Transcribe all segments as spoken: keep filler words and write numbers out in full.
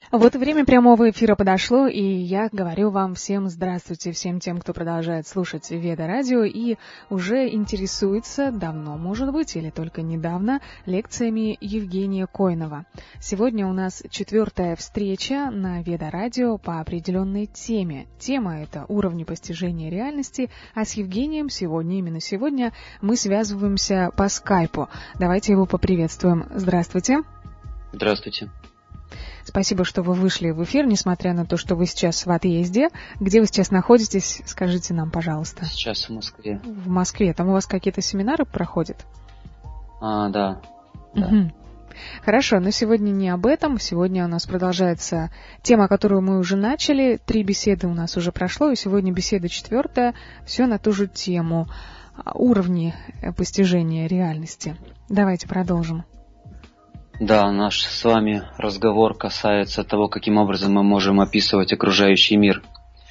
Вот время прямого эфира подошло, и я говорю вам всем здравствуйте, всем тем, кто продолжает слушать Веда Радио и уже интересуется, давно, может быть, или только недавно, лекциями Евгения Койнова. Сегодня у нас четвертая встреча на Веда Радио по определенной теме. Тема — это уровни постижения реальности, а с Евгением сегодня, именно сегодня, мы связываемся по скайпу. Давайте его поприветствуем. Здравствуйте. Здравствуйте. Спасибо, что вы вышли в эфир, несмотря на то, что вы сейчас в отъезде. Где вы сейчас находитесь, скажите нам, пожалуйста. Сейчас в Москве. В Москве. Там у вас какие-то семинары проходят? А, да. Угу. да. Хорошо, но сегодня не об этом. Сегодня у нас продолжается тема, которую мы уже начали. Три беседы у нас уже прошло, и сегодня беседа четвертая. Все на ту же тему. Уровни постижения реальности. Давайте продолжим. Да, наш с вами разговор касается того, каким образом мы можем описывать окружающий мир.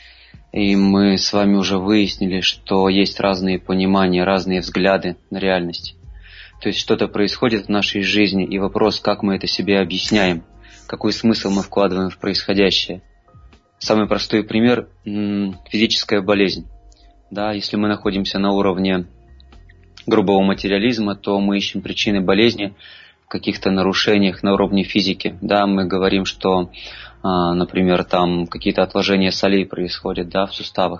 И мы с вами уже выяснили, что есть разные понимания, разные взгляды на реальность. То есть что-то происходит в нашей жизни, и вопрос, как мы это себе объясняем, какой смысл мы вкладываем в происходящее. Самый простой пример – физическая болезнь. Да, если мы находимся на уровне грубого материализма, то мы ищем причины болезни в каких-то нарушениях на уровне физики. Да, мы говорим, что, например, там какие-то отложения солей происходят, да, в суставах.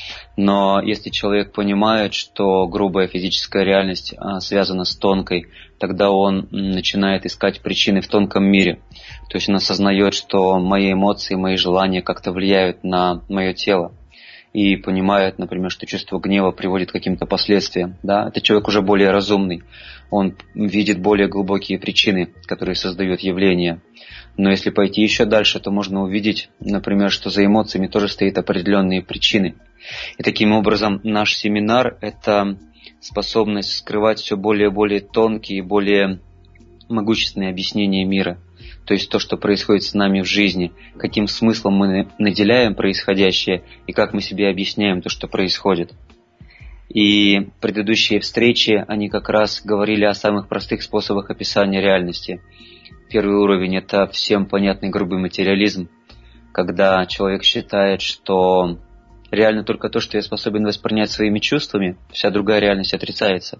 Но если человек понимает, что грубая физическая реальность связана с тонкой, тогда он начинает искать причины в тонком мире. То есть он осознает, что мои эмоции, мои желания как-то влияют на мое тело. И понимает, например, что чувство гнева приводит к каким-то последствиям. Да? Это человек уже более разумный. Он видит более глубокие причины, которые создают явления. Но если пойти еще дальше, то можно увидеть, например, что за эмоциями тоже стоят определенные причины. И таким образом наш семинар – это способность скрывать все более и более тонкие, более могущественные объяснения мира. То есть то, что происходит с нами в жизни, каким смыслом мы наделяем происходящее и как мы себе объясняем то, что происходит. И предыдущие встречи, они как раз говорили о самых простых способах описания реальности. Первый уровень – это всем понятный грубый материализм, когда человек считает, что реально только то, что я способен воспринять своими чувствами, вся другая реальность отрицается.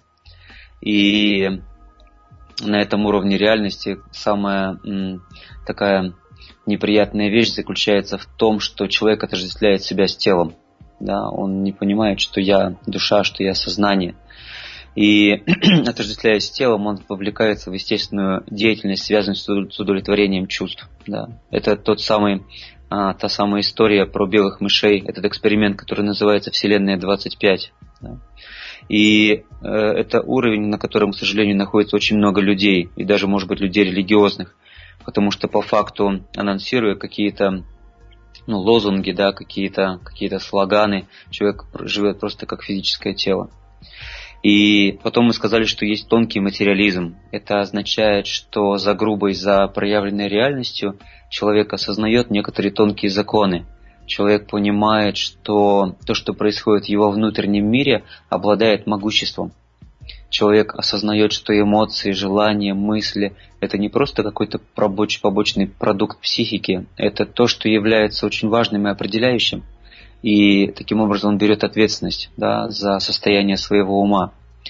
И на этом уровне реальности самая м, такая неприятная вещь заключается в том, что человек отождествляет себя с телом. Да? Он не понимает, что я душа, что я сознание. И отождествляясь с телом, он вовлекается в естественную деятельность, связанную с удовлетворением чувств. Да? Это тот самый, а, та самая история про белых мышей, этот эксперимент, который называется «Вселенная двадцать пять». Да? И э, это уровень, на котором, к сожалению, находится очень много людей, и даже, может быть, людей религиозных, потому что по факту, анонсируя какие-то ну, лозунги, да, какие-то, какие-то слоганы, человек живет просто как физическое тело. И потом мы сказали, что есть тонкий материализм. Это означает, что за грубой, за проявленной реальностью человек осознает некоторые тонкие законы. Человек понимает, что то, что происходит в его внутреннем мире, обладает могуществом. Человек осознает, что эмоции, желания, мысли – это не просто какой-то побочный продукт психики, это то, что является очень важным и определяющим. И таким образом он берет ответственность, да, за состояние своего ума.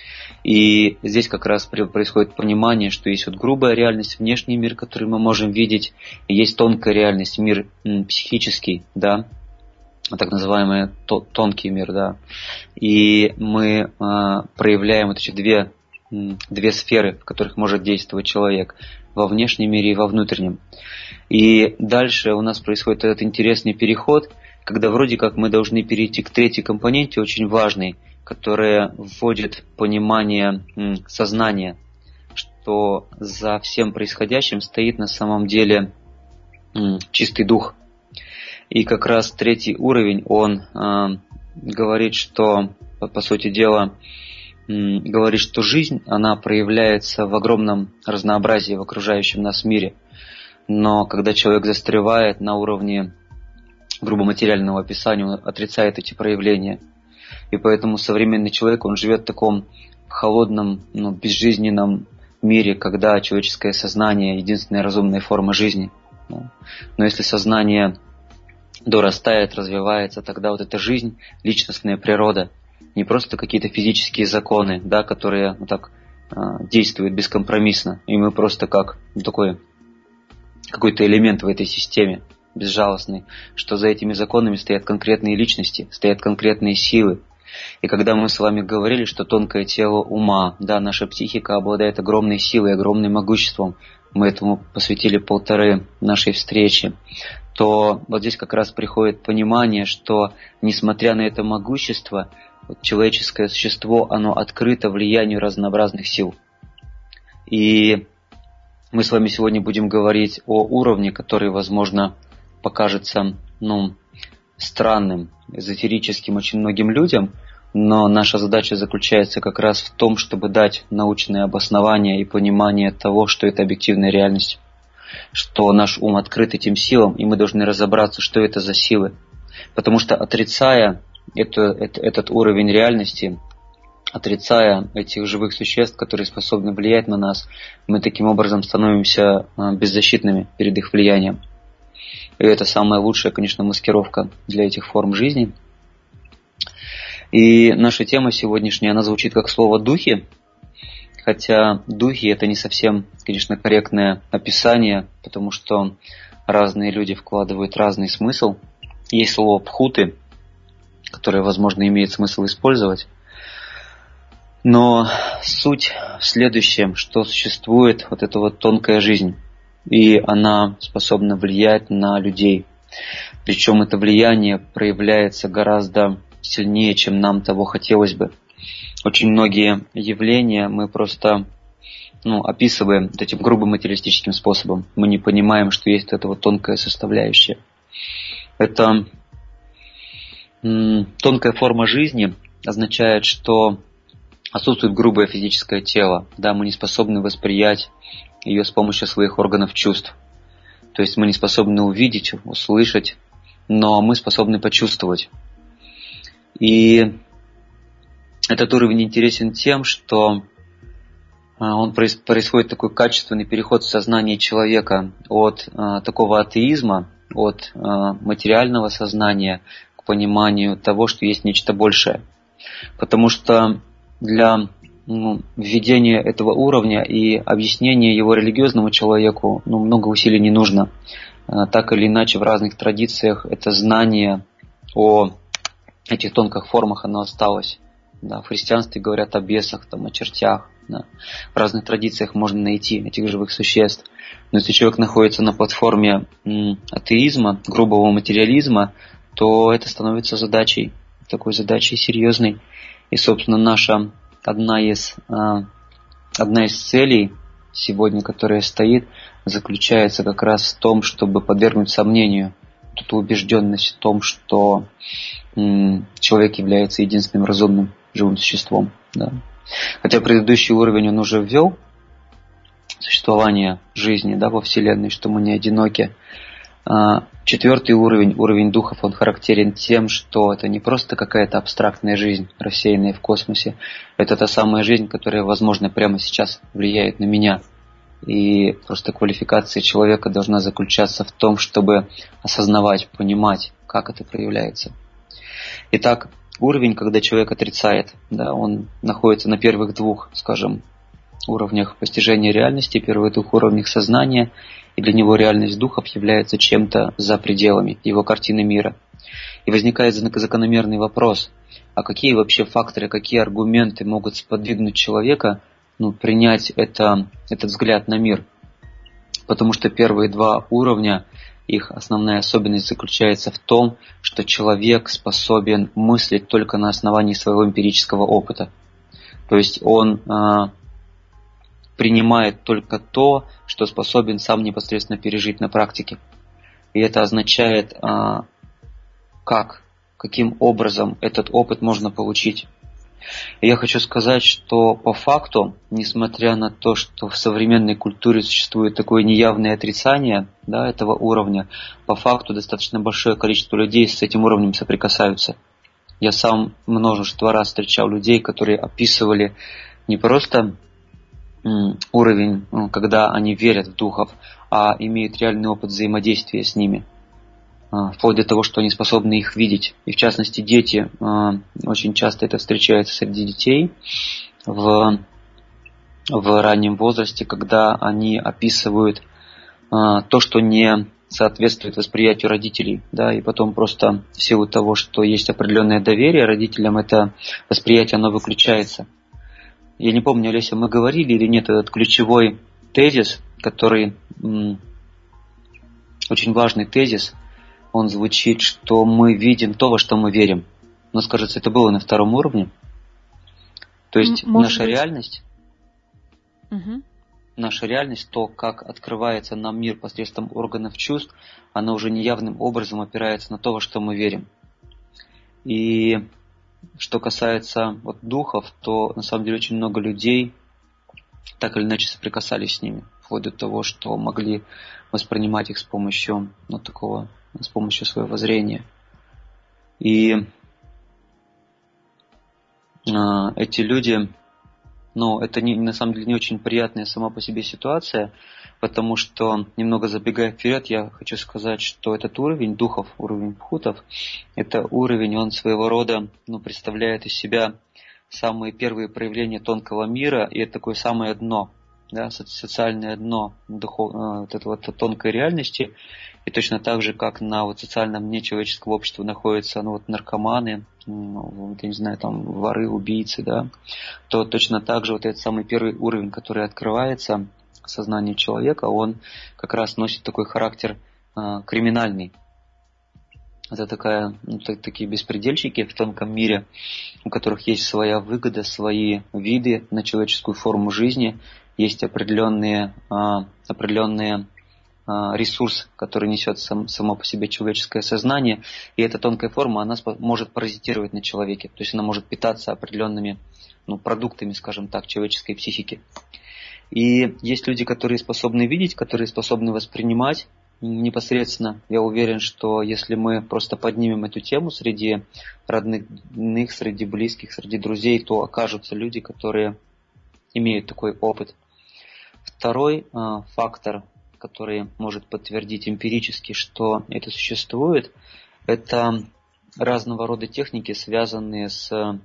И здесь как раз происходит понимание, что есть вот грубая реальность, внешний мир, который мы можем видеть, и есть тонкая реальность, мир м, психический, да, так называемый то, тонкий мир, да. И мы э, проявляем вот эти две, м, две сферы, в которых может действовать человек, во внешнем мире и во внутреннем. И дальше у нас происходит этот интересный переход, когда вроде как мы должны перейти к третьей компоненте, очень важной, которая вводит понимание м, сознания, что за всем происходящим стоит на самом деле м, чистый дух. И как раз третий уровень, он э, говорит, что, по, по сути дела, м, говорит, что жизнь, она проявляется в огромном разнообразии в окружающем нас мире. Но когда человек застревает на уровне грубоматериального описания, он отрицает эти проявления. И поэтому современный человек, он живет в таком холодном, ну, безжизненном мире, когда человеческое сознание – единственная разумная форма жизни. Да. Но если сознание дорастает, развивается, тогда вот эта жизнь, личностная природа, не просто какие-то физические законы, да, которые вот так э, действуют бескомпромиссно, и мы просто как ну, такой какой-то элемент в этой системе, безжалостный, что за этими законами стоят конкретные личности, стоят конкретные силы. И когда мы с вами говорили, что тонкое тело ума, да, наша психика обладает огромной силой, огромным могуществом, мы этому посвятили полторы нашей встречи, то вот здесь как раз приходит понимание, что несмотря на это могущество, вот человеческое существо, оно открыто влиянию разнообразных сил. И мы с вами сегодня будем говорить о уровне, который, возможно, покажется ну, странным, эзотерическим очень многим людям, но наша задача заключается как раз в том, чтобы дать научное обоснование и понимание того, что это объективная реальность, что наш ум открыт этим силам, и мы должны разобраться, что это за силы. Потому что отрицая это, это, этот уровень реальности, отрицая этих живых существ, которые способны влиять на нас, мы таким образом становимся беззащитными перед их влиянием. И это самая лучшая, конечно, маскировка для этих форм жизни. И наша тема сегодняшняя, она звучит как слово «духи», хотя духи – это не совсем, конечно, корректное описание, потому что разные люди вкладывают разный смысл. Есть слово «пхуты», которое, возможно, имеет смысл использовать. Но суть в следующем, что существует вот эта вот тонкая жизнь, и она способна влиять на людей. Причем это влияние проявляется гораздо сильнее, чем нам того хотелось бы. Очень многие явления мы просто ну, описываем вот этим грубым материалистическим способом. Мы не понимаем, что есть вот эта вот тонкая составляющая. Это м, тонкая форма жизни означает, что отсутствует грубое физическое тело. Да, мы не способны восприять ее с помощью своих органов чувств. То есть мы не способны увидеть, услышать, но мы способны почувствовать. И этот уровень интересен тем, что он происходит такой качественный переход в сознании человека от такого атеизма, от материального сознания к пониманию того, что есть нечто большее. Потому что для ну, введения этого уровня и объяснения его религиозному человеку ну, много усилий не нужно. Так или иначе, в разных традициях это знание о этих тонких формах, оно осталось. Да, в христианстве говорят о бесах, там, о чертях. Да. В разных традициях можно найти этих живых существ. Но если человек находится на платформе м, атеизма, грубого материализма, то это становится задачей, такой задачей серьезной. И, собственно, наша одна из, одна из целей сегодня, которая стоит, заключается как раз в том, чтобы подвергнуть сомнению эту убежденность в том, что м, человек является единственным разумным живым существом. Да. Хотя предыдущий уровень он уже ввел существование жизни, да, во Вселенной, что мы не одиноки. Четвертый уровень, уровень духов, он характерен тем, что это не просто какая-то абстрактная жизнь, рассеянная в космосе. Это та самая жизнь, которая, возможно, прямо сейчас влияет на меня. И просто квалификация человека должна заключаться в том, чтобы осознавать, понимать, как это проявляется. Итак, уровень, когда человек отрицает, да, он находится на первых двух, скажем, уровнях постижения реальности, первых двух уровнях сознания, и для него реальность духов является чем-то за пределами его картины мира. И возникает закономерный вопрос, а какие вообще факторы, какие аргументы могут сподвигнуть человека ну, принять это, этот взгляд на мир? Потому что первые два уровня, их основная особенность заключается в том, что человек способен мыслить только на основании своего эмпирического опыта. То есть он э, принимает только то, что способен сам непосредственно пережить на практике. И это означает, э, как, каким образом этот опыт можно получить. И я хочу сказать, что по факту, несмотря на то, что в современной культуре существует такое неявное отрицание да, этого уровня, по факту достаточно большое количество людей с этим уровнем соприкасаются. Я сам множество раз встречал людей, которые описывали не просто м, уровень, ну, когда они верят в духов, а имеют реальный опыт взаимодействия с ними, вплоть до того, что они способны их видеть. И в частности, дети, очень часто это встречается среди детей в, в раннем возрасте, когда они описывают то, что не соответствует восприятию родителей, да, и потом просто в силу того, что есть определенное доверие родителям, это восприятие, оно выключается. Я не помню, Олеся, мы говорили или нет, этот ключевой тезис, который м, очень важный тезис, он звучит, что мы видим то, во что мы верим. Но, кажется, это было на втором уровне. То есть Может наша быть. реальность, угу. наша реальность, то, как открывается нам мир посредством органов чувств, она уже неявным образом опирается на то, во что мы верим. И что касается вот духов, то на самом деле очень много людей так или иначе соприкасались с ними, вплоть до того, что могли воспринимать их с помощью ну, такого, с помощью своего зрения. И э, эти люди, ну, это не, на самом деле не очень приятная сама по себе ситуация, потому что, немного забегая вперед, я хочу сказать, что этот уровень духов, уровень пхутов, это уровень, он своего рода ну, представляет из себя самые первые проявления тонкого мира, и это такое самое дно, да, социальное дно духов, вот этой вот тонкой реальности. И точно так же, как на вот социальном дне человеческого общества находятся ну, вот наркоманы, ну, я не знаю, там воры, убийцы, да, то точно так же вот этот самый первый уровень, который открывается в сознании человека, он как раз носит такой характер э, криминальный. Это такая, ну, так, такие беспредельщики в тонком мире, у которых есть своя выгода, свои виды на человеческую форму жизни, есть определенные, а, определенные а, ресурс, который несет сам, само по себе человеческое сознание, и эта тонкая форма, она спо- может паразитировать на человеке, то есть она может питаться определенными ну, продуктами, скажем так, человеческой психики. И есть люди, которые способны видеть, которые способны воспринимать, непосредственно, я уверен, что если мы просто поднимем эту тему среди родных, среди близких, среди друзей, то окажутся люди, которые имеют такой опыт. Второй э, фактор, который может подтвердить эмпирически, что это существует, это разного рода техники, связанные с э,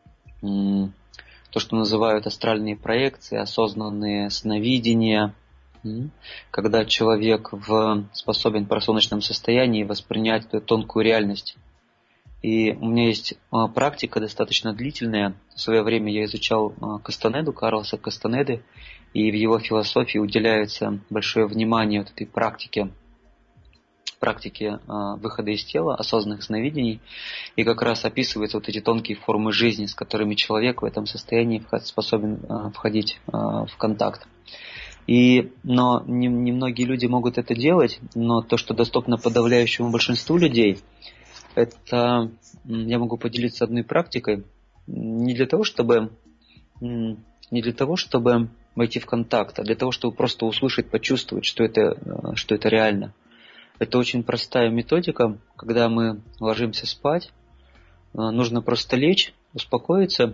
то, что называют астральные проекции, осознанные сновидения, когда человек в, способен в просоночном состоянии воспринять эту тонкую реальность. И у меня есть а, практика достаточно длительная. В свое время я изучал а, Кастанеду, Карлоса Кастанеды, и в его философии уделяется большое внимание вот этой практике, практике а, выхода из тела, осознанных сновидений, и как раз описываются вот эти тонкие формы жизни, с которыми человек в этом состоянии способен а, входить а, в контакт. И, но не, не многие люди могут это делать, но то, что доступно подавляющему большинству людей, это я могу поделиться одной практикой, не для того, чтобы, не для того, чтобы войти в контакт, а для того, чтобы просто услышать, почувствовать, что это, что это реально. Это очень простая методика, когда мы ложимся спать, нужно просто лечь, успокоиться.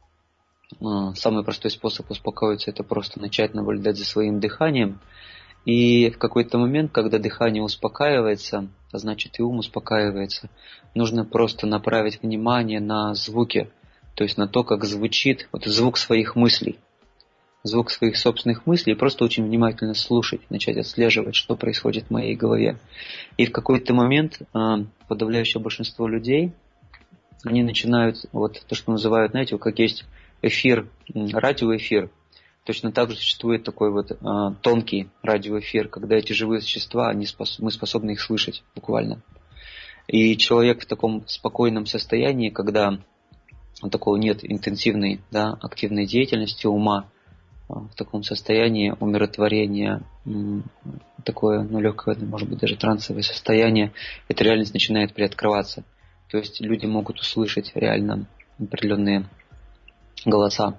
Самый простой способ успокоиться – это просто начать наблюдать за своим дыханием. И в какой-то момент, когда дыхание успокаивается, а значит и ум успокаивается, нужно просто направить внимание на звуки, то есть на то, как звучит вот звук своих мыслей. Звук своих собственных мыслей, и просто очень внимательно слушать, начать отслеживать, что происходит в моей голове. И в какой-то момент подавляющее большинство людей, они начинают, вот то, что называют, знаете, как есть эфир, радиоэфир. Точно так же существует такой вот э, тонкий радиоэфир, когда эти живые существа, они спос- мы способны их слышать буквально. И человек в таком спокойном состоянии, когда такого нет интенсивной, да, активной деятельности ума, э, в таком состоянии умиротворения, э, такое, ну, легкое, может быть, даже трансовое состояние, эта реальность начинает приоткрываться. То есть люди могут услышать реально определенные голоса.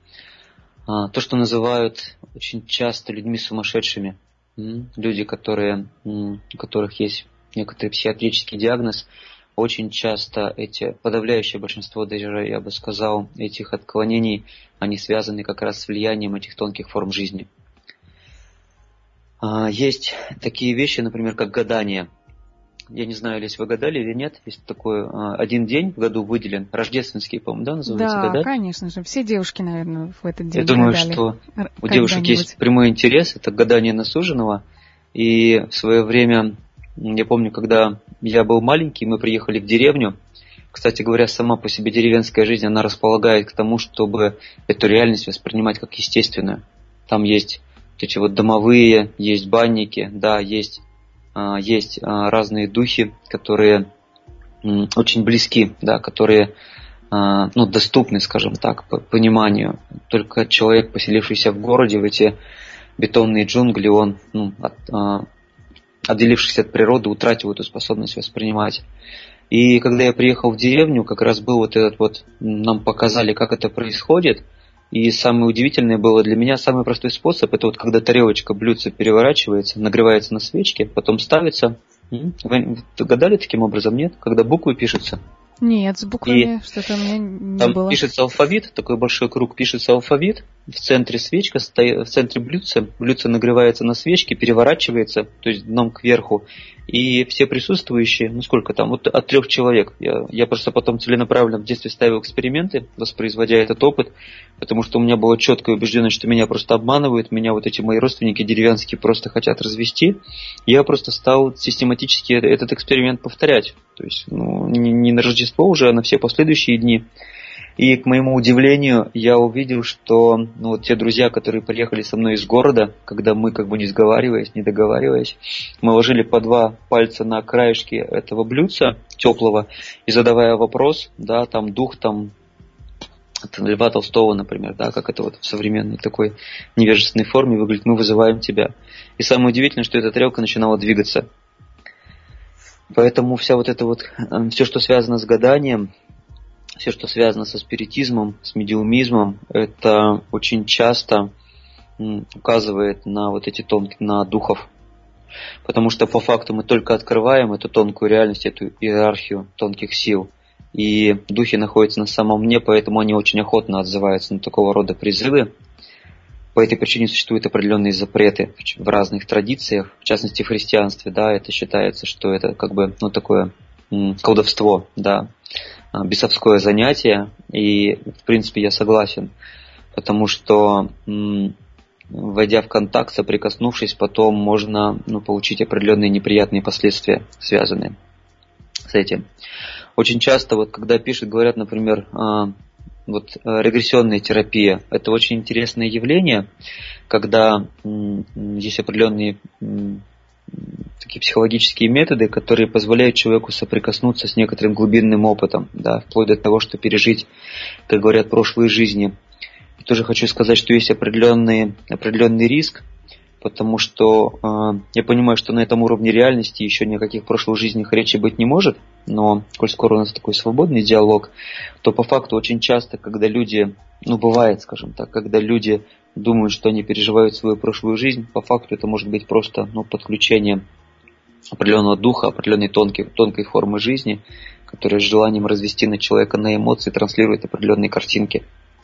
То, что называют очень часто людьми сумасшедшими. Люди, которые, у которых есть некоторый психиатрический диагноз, очень часто эти, подавляющее большинство, даже я бы сказал, этих отклонений, они связаны как раз с влиянием этих тонких форм жизни. Есть такие вещи, например, как гадание. Я не знаю, если вы гадали или нет, есть такой один день в году выделен, рождественский, по-моему, да, называется, да, гадать? Да, конечно же, все девушки, наверное, в этот день Я думаю, гадали. что у девушек есть прямой интерес, это гадание на суженого, и в свое время, я помню, когда я был маленький, мы приехали в деревню. Кстати говоря, сама по себе деревенская жизнь, она располагает к тому, чтобы эту реальность воспринимать как естественную. Там есть вот эти вот домовые, есть банники, да, есть, а, есть а, разные духи, которые м, очень близки, да, которые а, ну, доступны, скажем так, по пониманию. Только человек, поселившийся в городе, в эти бетонные джунгли, он, ну, от, а, отделившись от природы, утратил эту способность воспринимать. И когда я приехал в деревню, как раз был вот этот вот, нам показали, как это происходит. И самое удивительное было для меня, самый простой способ, это вот когда тарелочка, блюдце переворачивается, нагревается на свечке, потом ставится. Вы гадали таким образом, нет? Когда буквы пишутся? Нет, с буквами и что-то у меня не там было. Там пишется алфавит, такой большой круг, пишется алфавит, в центре свечка, в центре блюдца, блюдце нагревается на свечке, переворачивается, то есть дном кверху, и все присутствующие, ну сколько там, вот от трех человек, я, я просто потом целенаправленно в детстве ставил эксперименты, воспроизводя этот опыт, потому что у меня была четкая убежденность, что меня просто обманывают, меня вот эти мои родственники деревенские просто хотят развести. Я просто стал систематически этот эксперимент повторять, то есть ну, не, не на Рождество уже, а на все последующие дни. И, к моему удивлению, я увидел, что ну, вот те друзья, которые приехали со мной из города, когда мы, как бы не сговариваясь, не договариваясь, мы ложили по два пальца на краешки этого блюдца теплого и задавая вопрос, да, там дух, там, от Льва Толстого, например, да, как это вот в современной такой невежественной форме выглядит, мы вызываем тебя. И самое удивительное, что эта тарелка начинала двигаться. Поэтому вся вот это вот, все, что связано с гаданием, все, что связано со спиритизмом, с медиумизмом, это очень часто указывает на вот эти тонкие, на духов. Потому что по факту мы только открываем эту тонкую реальность, эту иерархию тонких сил. И духи находятся на самом дне, поэтому они очень охотно отзываются на такого рода призывы. По этой причине существуют определенные запреты в разных традициях, в частности в христианстве, да, это считается, что это как бы, ну, такое колдовство, да, бесовское занятие, и, в принципе, я согласен, потому что, войдя в контакт, соприкоснувшись, потом можно ну, получить определенные неприятные последствия, связанные с этим. Очень часто, вот, когда пишут, говорят, например, вот, регрессионная терапия, это очень интересное явление, когда есть определенные такие психологические методы, которые позволяют человеку соприкоснуться с некоторым глубинным опытом, да, вплоть до того, что пережить, как говорят, прошлые жизни. И тоже хочу сказать, что есть определенный, определенный риск, потому что э, я понимаю, что на этом уровне реальности еще ни о каких прошлых жизнях речи быть не может, но коль скоро у нас такой свободный диалог, то по факту очень часто, когда люди, ну бывает, скажем так, когда люди думают, что они переживают свою прошлую жизнь, по факту это может быть просто ну, подключение определенного духа, определенной тонкой, тонкой формы жизни, которая с желанием развести на человека на эмоции транслирует определенные картинки.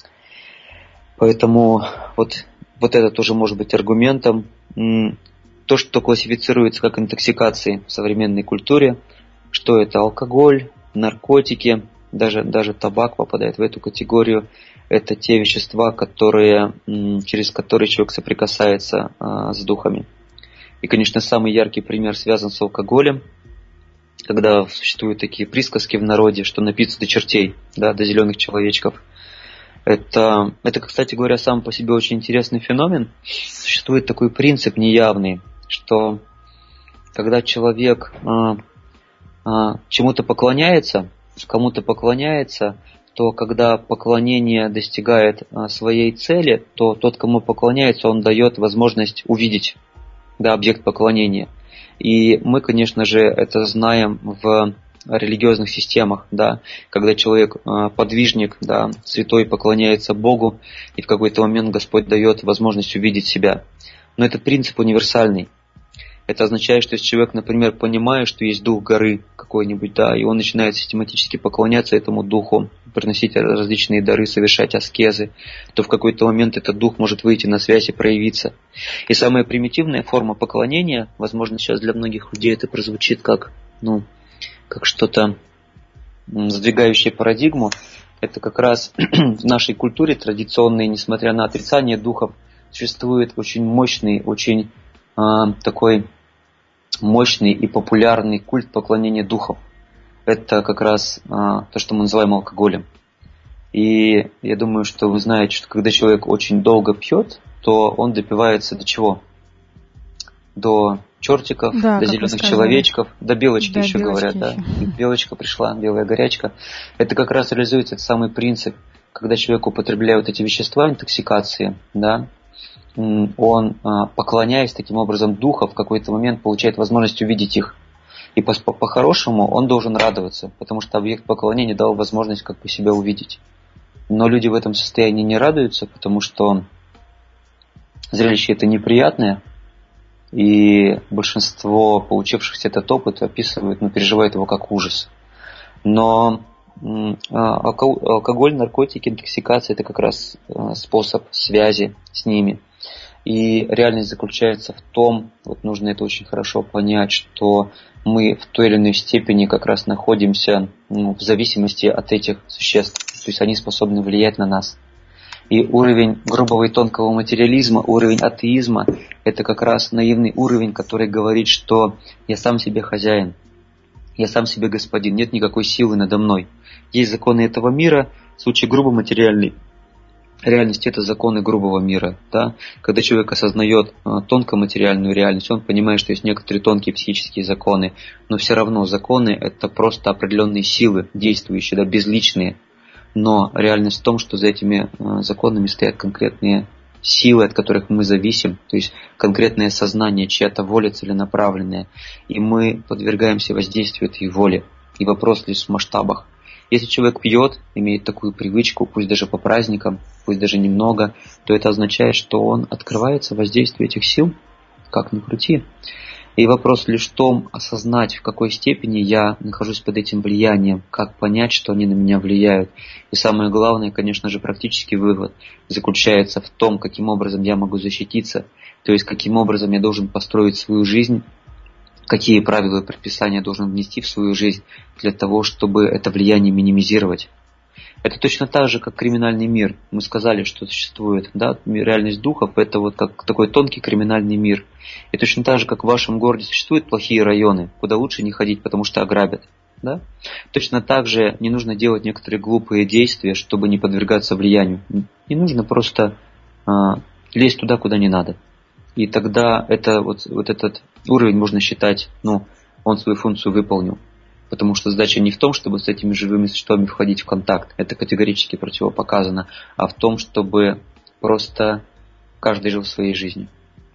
Поэтому вот, вот это тоже может быть аргументом. То, что классифицируется как интоксикации в современной культуре, что это алкоголь, наркотики, даже, даже табак попадает в эту категорию. Это те вещества, которые, через которые человек соприкасается а, с духами. И, конечно, самый яркий пример связан с алкоголем, когда существуют такие присказки в народе, что напиться до чертей, да, до зеленых человечков. Это, это, кстати говоря, сам по себе очень интересный феномен. Существует такой принцип неявный, что когда человек а, а, чему-то поклоняется, кому-то поклоняется, то когда поклонение достигает а, своей цели, то тот, кому поклоняется, он дает возможность увидеть, да, объект поклонения. И мы, конечно же, это знаем в религиозных системах, да, когда человек а, подвижник, да, святой поклоняется Богу, и в какой-то момент Господь дает возможность увидеть себя. Но этот принцип универсальный. Это означает, что если человек, например, понимает, что есть дух горы какой-нибудь, да, и он начинает систематически поклоняться этому духу, приносить различные дары, совершать аскезы, то в какой-то момент этот дух может выйти на связь и проявиться. И самая примитивная форма поклонения, возможно, сейчас для многих людей это прозвучит как, ну, как что-то сдвигающее парадигму, это как раз в нашей культуре традиционной, несмотря на отрицание духов, существует очень мощный, очень э, такой мощный и популярный культ поклонения духов. Это как раз а, то, что мы называем алкоголем. И я думаю, что вы знаете, что когда человек очень долго пьет, то он допивается до чего? До чертиков, да, до зеленых человечков, до белочки да, еще белочки говорят. еще. Да. Белочка пришла, белая горячка. Это как раз реализуется этот самый принцип, когда человек употребляет эти вещества интоксикации, да, он, поклоняясь таким образом духов, в какой-то момент получает возможность увидеть их. И по-хорошему он должен радоваться, потому что объект поклонения дал возможность как бы себя увидеть. Но люди в этом состоянии не радуются, потому что зрелище это неприятное, и большинство получившихся этот опыт описывают, ну, переживают его как ужас. Но алкоголь, наркотики, интоксикация – это как раз способ связи с ними. И реальность заключается в том, вот нужно это очень хорошо понять, что мы в той или иной степени как раз находимся, ну, в зависимости от этих существ. То есть они способны влиять на нас. И уровень грубого и тонкого материализма, уровень атеизма – это как раз наивный уровень, который говорит, что я сам себе хозяин, я сам себе господин, нет никакой силы надо мной. Есть законы этого мира, в случае грубо материальной реальность – это законы грубого мира. Да? Когда человек осознает тонкоматериальную реальность, он понимает, что есть некоторые тонкие психические законы, но все равно законы – это просто определенные силы, действующие, да, безличные. Но реальность в том, что за этими законами стоят конкретные силы, от которых мы зависим, то есть конкретное сознание, чья-то воля целенаправленная, и мы подвергаемся воздействию этой воли. И вопрос лишь в масштабах. Если человек пьет, имеет такую привычку, пусть даже по праздникам, пусть даже немного, то это означает, что он открывается воздействию этих сил, как ни крути. И вопрос лишь в том, осознать, в какой степени я нахожусь под этим влиянием, как понять, что они на меня влияют. И самое главное, конечно же, практический вывод заключается в том, каким образом я могу защититься, то есть каким образом я должен построить свою жизнь, какие правила и предписания я должен внести в свою жизнь для того, чтобы это влияние минимизировать. Это точно так же, как криминальный мир. Мы сказали, что существует, да, реальность духов, это вот как такой тонкий криминальный мир. И точно так же, как в вашем городе существуют плохие районы, куда лучше не ходить, потому что ограбят. Да? Точно так же не нужно делать некоторые глупые действия, чтобы не подвергаться влиянию. Не нужно просто а, лезть туда, куда не надо. И тогда это, вот, вот этот уровень можно считать, ну, он свою функцию выполнил. Потому что задача не в том, чтобы с этими живыми существами входить в контакт, это категорически противопоказано, а в том, чтобы просто каждый жил своей жизнью.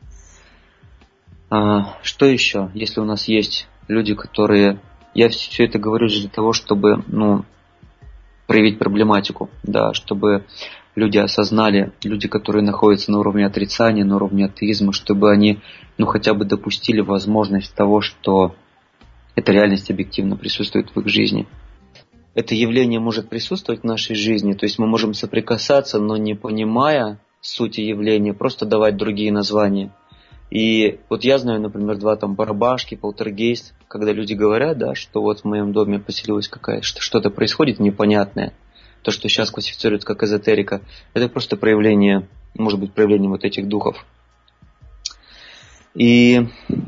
А, что еще? Если у нас есть люди, которые... Я все это говорю для того, чтобы, ну, проявить проблематику, да, чтобы люди осознали, люди, которые находятся на уровне отрицания, на уровне атеизма, чтобы они, ну, хотя бы допустили возможность того, что эта реальность объективно присутствует в их жизни. Это явление может присутствовать в нашей жизни, то есть мы можем соприкасаться, но не понимая сути явления, просто давать другие названия. И вот я знаю, например, два там барабашки, полтергейст, когда люди говорят, да, что вот в моем доме поселилась какая-то, что-то происходит непонятное, то, что сейчас классифицируют как эзотерика, это просто проявление, может быть, проявление вот этих духов. И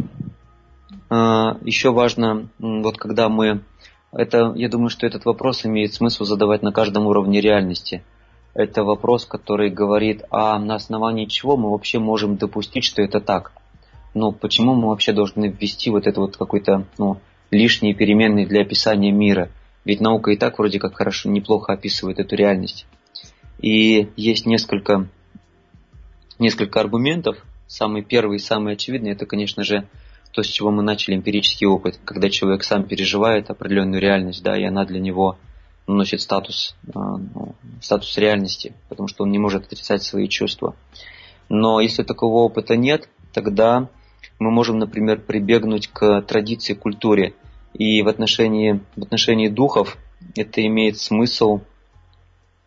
еще важно, вот когда мы, это, я думаю, что этот вопрос имеет смысл задавать на каждом уровне реальности. Это вопрос, который говорит, а на основании чего мы вообще можем допустить, что это так? Ну, почему мы вообще должны ввести вот это вот какой-то, ну, лишние переменные для описания мира? Ведь наука и так вроде как хорошо, неплохо описывает эту реальность. И есть несколько, несколько аргументов. Самый первый и самый очевидный, это, конечно же, то, с чего мы начали эмпирический опыт, когда человек сам переживает определенную реальность, да, и она для него носит статус, ну, статус реальности, потому что он не может отрицать свои чувства. Но если такого опыта нет, тогда мы можем, например, прибегнуть к традиции, культуре. И в отношении, в отношении духов это имеет смысл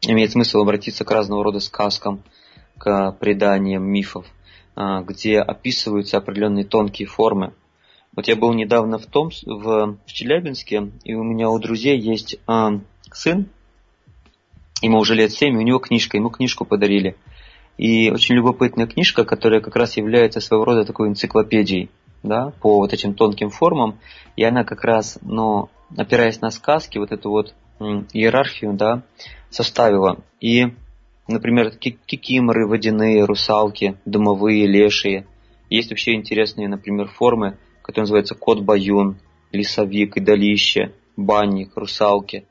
имеет смысл обратиться к разного рода сказкам, к преданиям, мифов, где описываются определенные тонкие формы. Вот я был недавно в, Том, в, в Челябинске, и у меня у друзей есть э, сын, ему уже лет семь, у него книжка, ему книжку подарили. И очень любопытная книжка, которая как раз является своего рода такой энциклопедией, да, по вот этим тонким формам. И она как раз, ну, опираясь на сказки, вот эту вот м, иерархию, да, составила. И, например, кикиморы, водяные, русалки, домовые, лешие. Есть вообще интересные, например, формы, которые называются кот-баюн, лесовик, идолище, банник, русалки.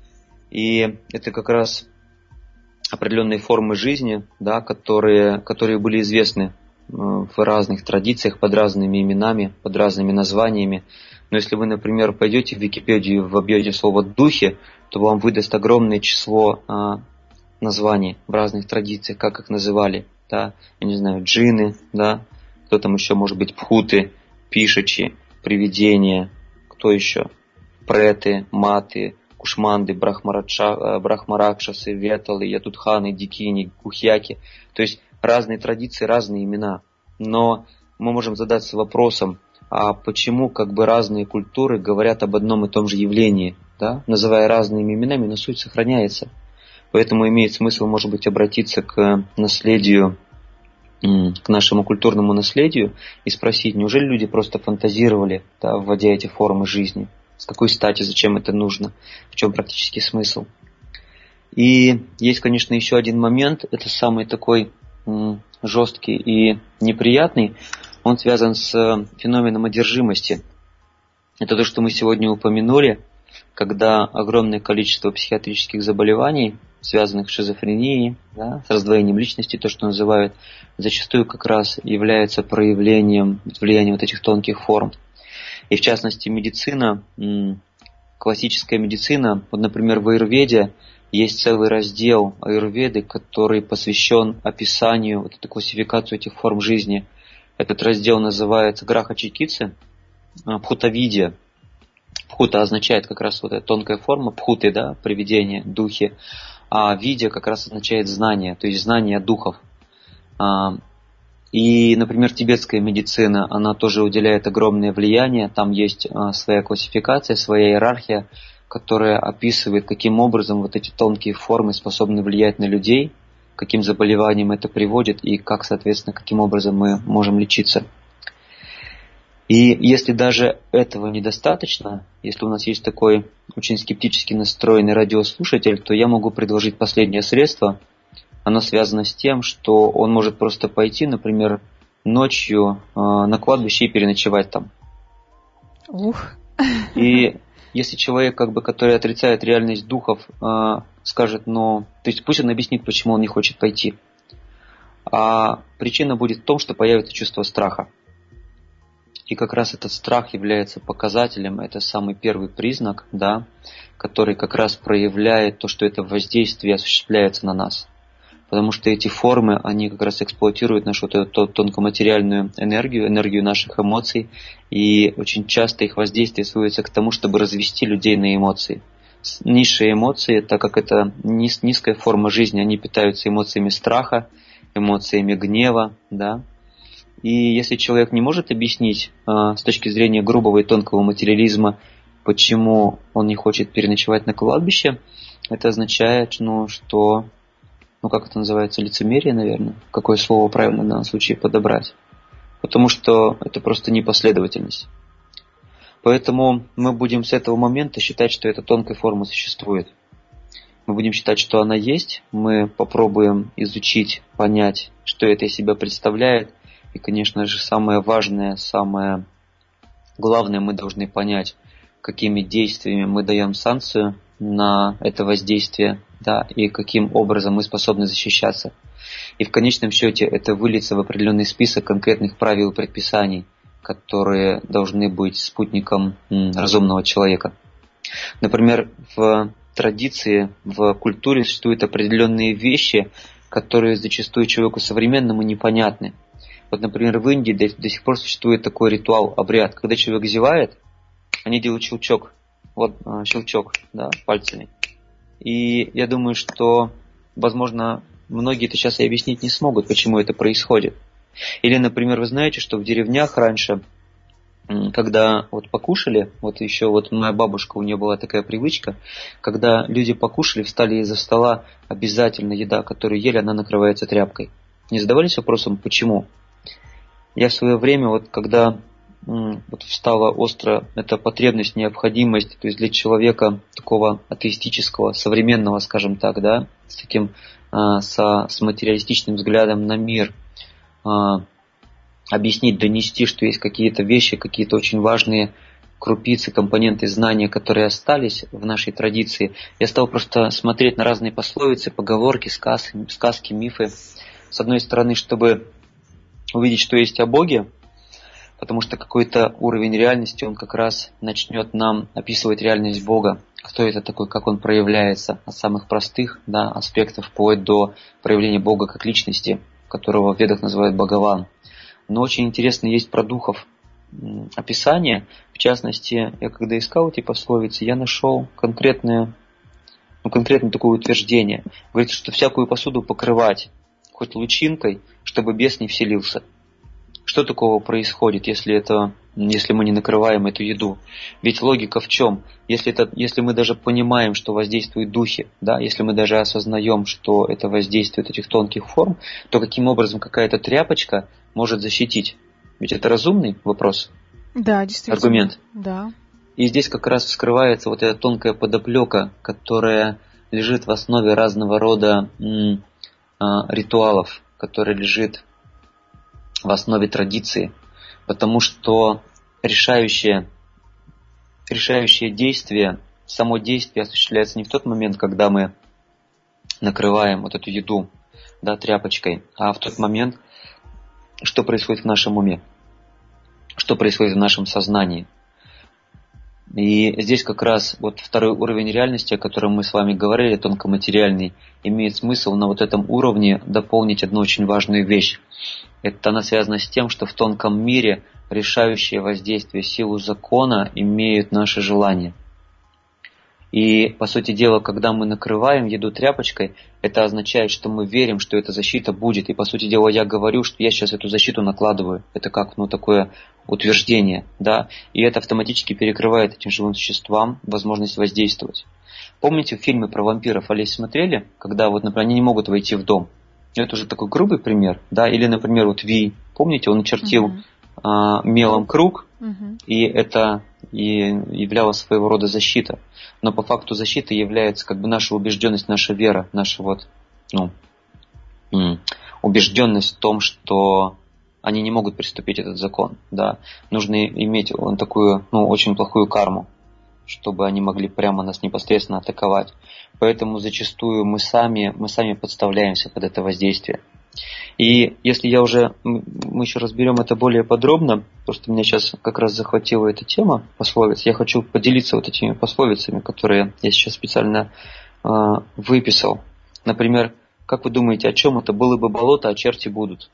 И это как раз определенные формы жизни, да, которые, которые были известны в разных традициях, под разными именами, под разными названиями. Но если вы, например, пойдете в Википедию и вобьете слово «духи», то вам выдаст огромное число а, названий в разных традициях, как их называли. Да? Я не знаю, джинны, да? Кто там еще может быть, пхуты, пишачи, привидения, кто еще? Преты, маты, кушманды, брахмаракшасы, веталы, ятудханы, дикини, кухьяки. То есть разные традиции, разные имена. Но мы можем задаться вопросом, а почему как бы разные культуры говорят об одном и том же явлении, да? Называя разными именами, но суть сохраняется. Поэтому имеет смысл, может быть, обратиться к наследию, к нашему культурному наследию и спросить, неужели люди просто фантазировали, да, вводя эти формы жизни? С какой стати, зачем это нужно? В чем практический смысл? И есть, конечно, еще один момент, это самый такой м, жесткий и неприятный, он связан с феноменом одержимости. Это то, что мы сегодня упомянули, когда огромное количество психиатрических заболеваний, связанных с шизофренией, да, с раздвоением личности, то, что называют, зачастую как раз является проявлением влияния вот этих тонких форм. И в частности медицина, классическая медицина, вот, например, в аюрведе есть целый раздел аюрведы, который посвящен описанию, вот этой классификации этих форм жизни. Этот раздел называется Граха-чикитса, пхутавидия. Пхута означает как раз вот эта тонкая форма, пхуты, да, привидения, духи, а видия как раз означает знание, то есть знание духов. И, например, тибетская медицина, она тоже уделяет огромное влияние, там есть своя классификация, своя иерархия, которая описывает, каким образом вот эти тонкие формы способны влиять на людей, каким заболеваниям это приводит и как, соответственно, каким образом мы можем лечиться. И если даже этого недостаточно, если у нас есть такой очень скептически настроенный радиослушатель, то я могу предложить последнее средство. Оно связано с тем, что он может просто пойти, например, ночью э, на кладбище и переночевать там. Ух. И если человек, как бы, который отрицает реальность духов, э, скажет, ну, то есть пусть он объяснит, почему он не хочет пойти. А причина будет в том, что появится чувство страха. И как раз этот страх является показателем, это самый первый признак, да, который как раз проявляет то, что это воздействие осуществляется на нас. Потому что эти формы, они как раз эксплуатируют нашу вот эту тонкоматериальную энергию, энергию наших эмоций, и очень часто их воздействие сводится к тому, чтобы развести людей на эмоции. Низшие эмоции, так как это низ, низкая форма жизни, они питаются эмоциями страха, эмоциями гнева, да. И если человек не может объяснить э, с точки зрения грубого и тонкого материализма, почему он не хочет переночевать на кладбище, это означает, ну, что, ну как это называется, лицемерие, наверное, какое слово правильно в данном случае подобрать. Потому что это просто непоследовательность. Поэтому мы будем с этого момента считать, что эта тонкая форма существует. Мы будем считать, что она есть, мы попробуем изучить, понять, что это из себя представляет. И, конечно же, самое важное, самое главное, мы должны понять, какими действиями мы даем санкцию на это воздействие, да, и каким образом мы способны защищаться. И в конечном счете это выльется в определенный список конкретных правил и предписаний, которые должны быть спутником м, разумного человека. Например, в традиции, в культуре существуют определенные вещи, которые зачастую человеку современному непонятны. Вот, например, в Индии до, до сих пор существует такой ритуал, обряд. Когда человек зевает, они делают щелчок. Вот щелчок, да, пальцами. И я думаю, что, возможно, многие это сейчас и объяснить не смогут, почему это происходит. Или, например, вы знаете, что в деревнях раньше, когда вот покушали, вот еще вот моя бабушка, у нее была такая привычка, когда люди покушали, встали из-за стола, обязательно еда, которую ели, она накрывается тряпкой. Не задавались вопросом, почему? Я в свое время, вот когда вот встала остро эта потребность, необходимость, то есть для человека такого атеистического, современного, скажем так, да, с таким, со, с материалистичным взглядом на мир, объяснить, донести, что есть какие-то вещи, какие-то очень важные крупицы, компоненты знания, которые остались в нашей традиции. Я стал просто смотреть на разные пословицы, поговорки, сказки, сказки, мифы. С одной стороны, чтобы увидеть, что есть о Боге, потому что какой-то уровень реальности, он как раз начнет нам описывать реальность Бога. Кто это такой, как он проявляется, от самых простых, да, аспектов, вплоть до проявления Бога как личности, которого в Ведах называют Бхагаван. Но очень интересно есть про духов описание. В частности, я когда искал эти пословицы, я нашел конкретное, ну, конкретное такое утверждение. Говорится, что всякую посуду покрывать хоть лучинкой, чтобы бес не вселился. Что такого происходит, если, это, если мы не накрываем эту еду? Ведь логика в чем? Если, это, если мы даже понимаем, что воздействуют духи, да, если мы даже осознаем, что это воздействует этих тонких форм, то каким образом какая-то тряпочка может защитить? Ведь это разумный вопрос. Да, действительно. Аргумент. Да. И здесь как раз вскрывается вот эта тонкая подоплека, которая лежит в основе разного рода м, а, ритуалов, которая лежит в основе традиции, потому что решающее, решающее действие, само действие осуществляется не в тот момент, когда мы накрываем вот эту еду, да, тряпочкой, а в тот момент, что происходит в нашем уме, что происходит в нашем сознании. И здесь как раз вот второй уровень реальности, о котором мы с вами говорили, тонкоматериальный, имеет смысл на вот этом уровне дополнить одну очень важную вещь. Это она связана с тем, что в тонком мире решающее воздействие, силу закона имеют наши желания. И, по сути дела, когда мы накрываем еду тряпочкой, это означает, что мы верим, что эта защита будет. И, по сути дела, я говорю, что я сейчас эту защиту накладываю. Это как, ну, такое утверждение, да. И это автоматически перекрывает этим живым существам возможность воздействовать. Помните фильмы про вампиров, Олесь, смотрели? Когда, вот, например, они не могут войти в дом. Это уже такой грубый пример, да. Или, например, вот Ви, помните, он начертил uh-huh. а, мелом круг, uh-huh. и это и являлось своего рода защита. Но по факту защиты является как бы наша убежденность, наша вера, наша вот, ну, убежденность в том, что они не могут приступить этот закон, да. Нужно иметь он такую, ну, очень плохую карму, чтобы они могли прямо нас непосредственно атаковать. Поэтому зачастую мы сами, мы сами подставляемся под это воздействие. И если я уже, мы еще разберем это более подробно, потому что меня сейчас как раз захватила эта тема пословиц, я хочу поделиться вот этими пословицами, которые я сейчас специально э, выписал. Например, как вы думаете, о чем это? Было бы болото, а черти будут?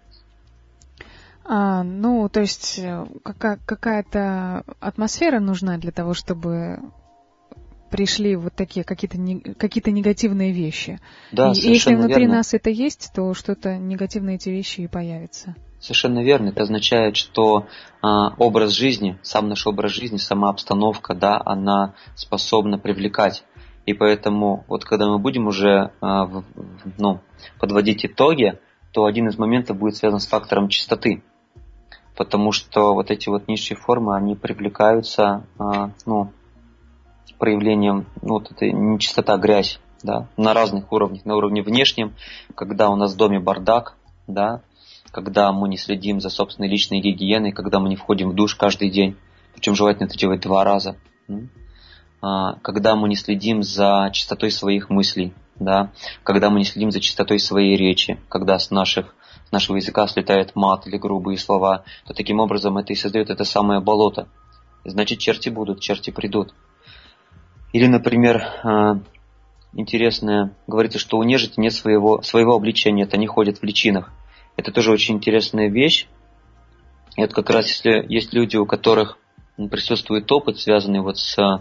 А, ну, то есть какая- какая-то атмосфера нужна для того, чтобы пришли вот такие какие-то, не, какие-то негативные вещи. Да, и если внутри верно. нас это есть, то что-то негативное эти вещи и появятся. Совершенно верно. Это означает, что а, образ жизни, сам наш образ жизни, сама обстановка, да, она способна привлекать. И поэтому, вот когда мы будем уже а, в, ну, подводить итоги, то один из моментов будет связан с фактором чистоты. Потому что вот эти вот низшие формы, они привлекаются, а, ну, проявлением, ну, вот этой нечистота, грязь, да, на разных уровнях. На уровне внешнем, когда у нас в доме бардак, да, когда мы не следим за собственной личной гигиеной, когда мы не входим в душ каждый день, причем желательно это делать два раза, а, когда мы не следим за чистотой своих мыслей, да, когда мы не следим за чистотой своей речи, когда с наших с нашего языка слетает мат или грубые слова, то таким образом это и создает это самое болото. Значит, черти будут, черти придут. Или, например, интересное, говорится, что у нежити нет своего, своего обличия нет, они ходят в личинах. Это тоже очень интересная вещь. И это как раз, если есть люди, у которых присутствует опыт, связанный вот с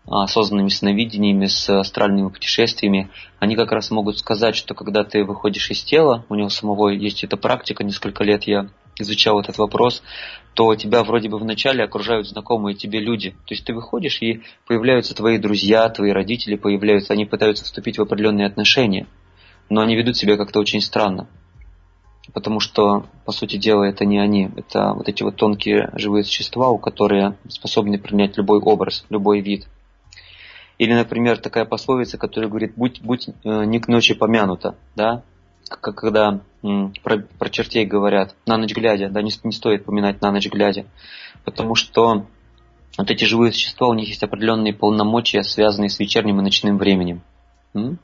осознанными сновидениями, с астральными путешествиями, они как раз могут сказать, что когда ты выходишь из тела, у него самого есть эта практика, несколько лет я изучал этот вопрос, то тебя вроде бы вначале окружают знакомые тебе люди. То есть ты выходишь, и появляются твои друзья, твои родители появляются, они пытаются вступить в определенные отношения, но они ведут себя как-то очень странно. Потому что, по сути дела, это не они, это вот эти вот тонкие живые существа, у которые способны принять любой образ, любой вид. Или, например, такая пословица, которая говорит: будь, будь э, не к ночи помянута, да? Как когда м, про, про чертей говорят на ночь глядя, да, не, не стоит поминать на ночь глядя, потому что вот эти живые существа, у них есть определенные полномочия, связанные с вечерним и ночным временем. М?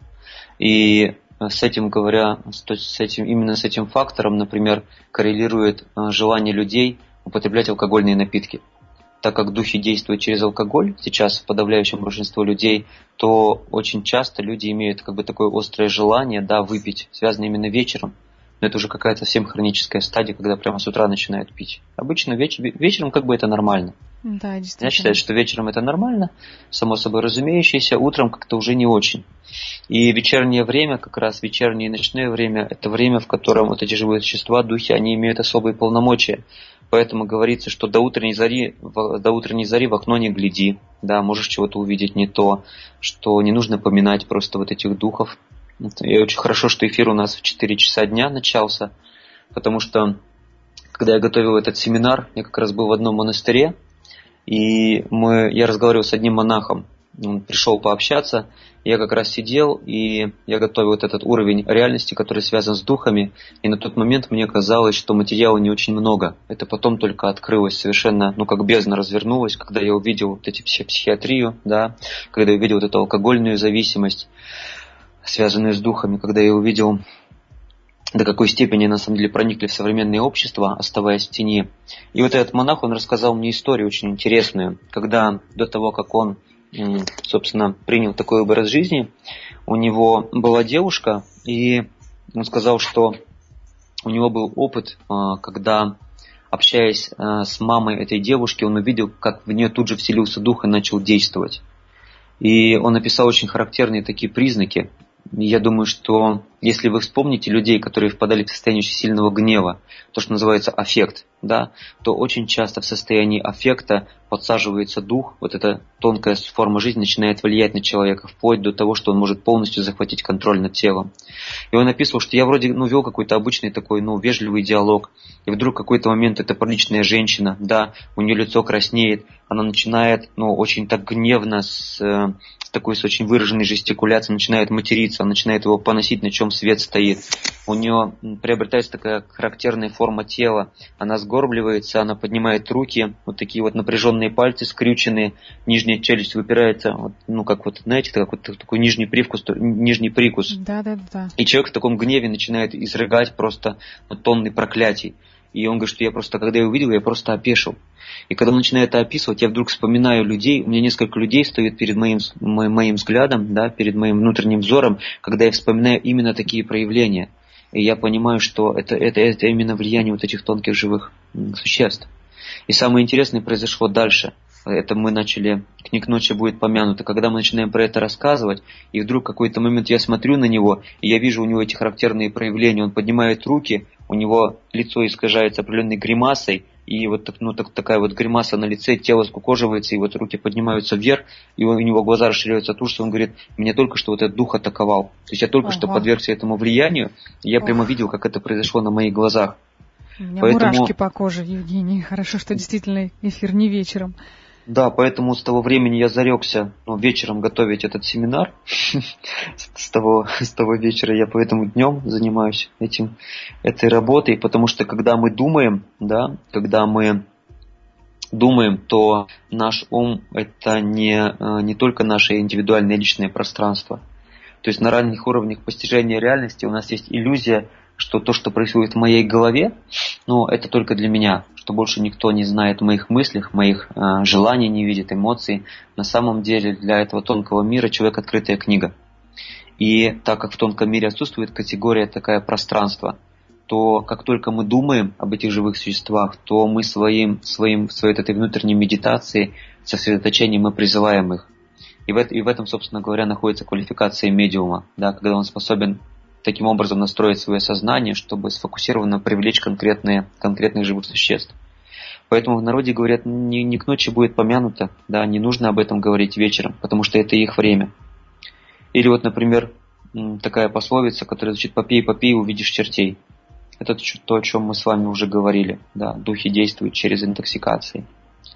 И с этим говоря, с этим, именно с этим фактором, например, коррелирует желание людей употреблять алкогольные напитки. Так как духи действуют через алкоголь сейчас в подавляющем большинстве людей, то очень часто люди имеют как бы такое острое желание, да, выпить, связанное именно вечером. Но это уже какая-то совсем хроническая стадия, когда прямо с утра начинают пить. Обычно веч- вечером как бы это нормально. Да, действительно. Я считаю, что вечером это нормально, само собой разумеющееся, утром как-то уже не очень. И вечернее время, как раз вечернее и ночное время, это время, в котором вот эти живые существа, духи, они имеют особые полномочия. Поэтому говорится, что до утренней зари, до утренней зари в окно не гляди, да, можешь чего-то увидеть не то, что не нужно поминать просто вот этих духов. И очень хорошо, что эфир у нас в четыре часа дня начался, потому что, когда я готовил этот семинар, я как раз был в одном монастыре, и мы, я разговаривал с одним монахом, он пришел пообщаться, я как раз сидел, и я готовил вот этот уровень реальности, который связан с духами, и на тот момент мне казалось, что материала не очень много. Это потом только открылось совершенно, ну как бездна развернулась, когда я увидел вот эти психиатрию, да, когда я увидел вот эту алкогольную зависимость, связанную с духами, когда я увидел, до какой степени на самом деле проникли в современное общество, оставаясь в тени. И вот этот монах, он рассказал мне историю очень интересную, когда до того, как он, собственно, принял такой образ жизни, у него была девушка, и он сказал, что у него был опыт, когда, общаясь с мамой этой девушки, он увидел, как в нее тут же вселился дух и начал действовать. И он описал очень характерные такие признаки. Я думаю, что если вы вспомните людей, которые впадали в состояние очень сильного гнева, то, что называется аффект, да, то очень часто в состоянии аффекта подсаживается дух, вот эта тонкая форма жизни начинает влиять на человека, вплоть до того, что он может полностью захватить контроль над телом. И он описывал, что я вроде ну, вел какой-то обычный такой ну, вежливый диалог, и вдруг в какой-то момент эта приличная женщина, да, у нее лицо краснеет, она начинает ну, очень так гневно, с, с такой с очень выраженной жестикуляцией, начинает материться, она начинает его поносить, на чем свет стоит. У нее приобретается такая характерная форма тела, она сгорбливается, она поднимает руки, вот такие вот напряженные пальцы скрюченные, нижняя челюсть выпирается, вот, ну как вот, знаете, как вот такой нижний привкус, нижний прикус. Да, да, да. И человек в таком гневе начинает изрыгать просто вот, тонны проклятий. И он говорит, что я просто, когда я увидел, я просто опешил. И когда он начинает это описывать, я вдруг вспоминаю людей, у меня несколько людей стоит перед моим, моим, моим взглядом, да, перед моим внутренним взором, когда я вспоминаю именно такие проявления. И я понимаю, что это, это, это именно влияние вот этих тонких живых существ. И самое интересное произошло дальше. Это мы начали, книг ночи будет помянуто, когда мы начинаем про это рассказывать, и вдруг в какой-то момент я смотрю на него, и я вижу у него эти характерные проявления, он поднимает руки, у него лицо искажается определенной гримасой, и вот ну, так, такая вот гримаса на лице, тело скукоживается, и вот руки поднимаются вверх, и у него глаза расширяются от ужаса, он говорит, меня только что вот этот дух атаковал. То есть я только ага. что подвергся этому влиянию, и я Ох. прямо видел, как это произошло на моих глазах. У меня Поэтому... мурашки по коже, Евгений. Хорошо, что действительно эфир не вечером. Да, поэтому с того времени я зарекся ну, вечером готовить этот семинар. с, того, с того вечера я поэтому днем занимаюсь этим, этой работой, потому что когда мы думаем, да, когда мы думаем, то наш ум это не, не только наше индивидуальное личное пространство. То есть на ранних уровнях постижения реальности у нас есть иллюзия, что то, что происходит в моей голове, ну, это только для меня, что больше никто не знает моих мыслей, моих э, желаний, не видит эмоций. На самом деле для этого тонкого мира человек открытая книга. И так как в тонком мире отсутствует категория такая пространство, то как только мы думаем об этих живых существах, то мы своим, своим, своей этой внутренней медитацией, сосредоточением мы призываем их. И в, и в этом, собственно говоря, находится квалификация медиума, да, когда он способен таким образом настроить свое сознание, чтобы сфокусированно привлечь конкретные, конкретных живых существ. Поэтому в народе говорят, не, не к ночи будет помянуто, да, не нужно об этом говорить вечером, потому что это их время. Или вот, например, такая пословица, которая звучит «попей, попей, увидишь чертей». Это то, о чем мы с вами уже говорили, да, духи действуют через интоксикации.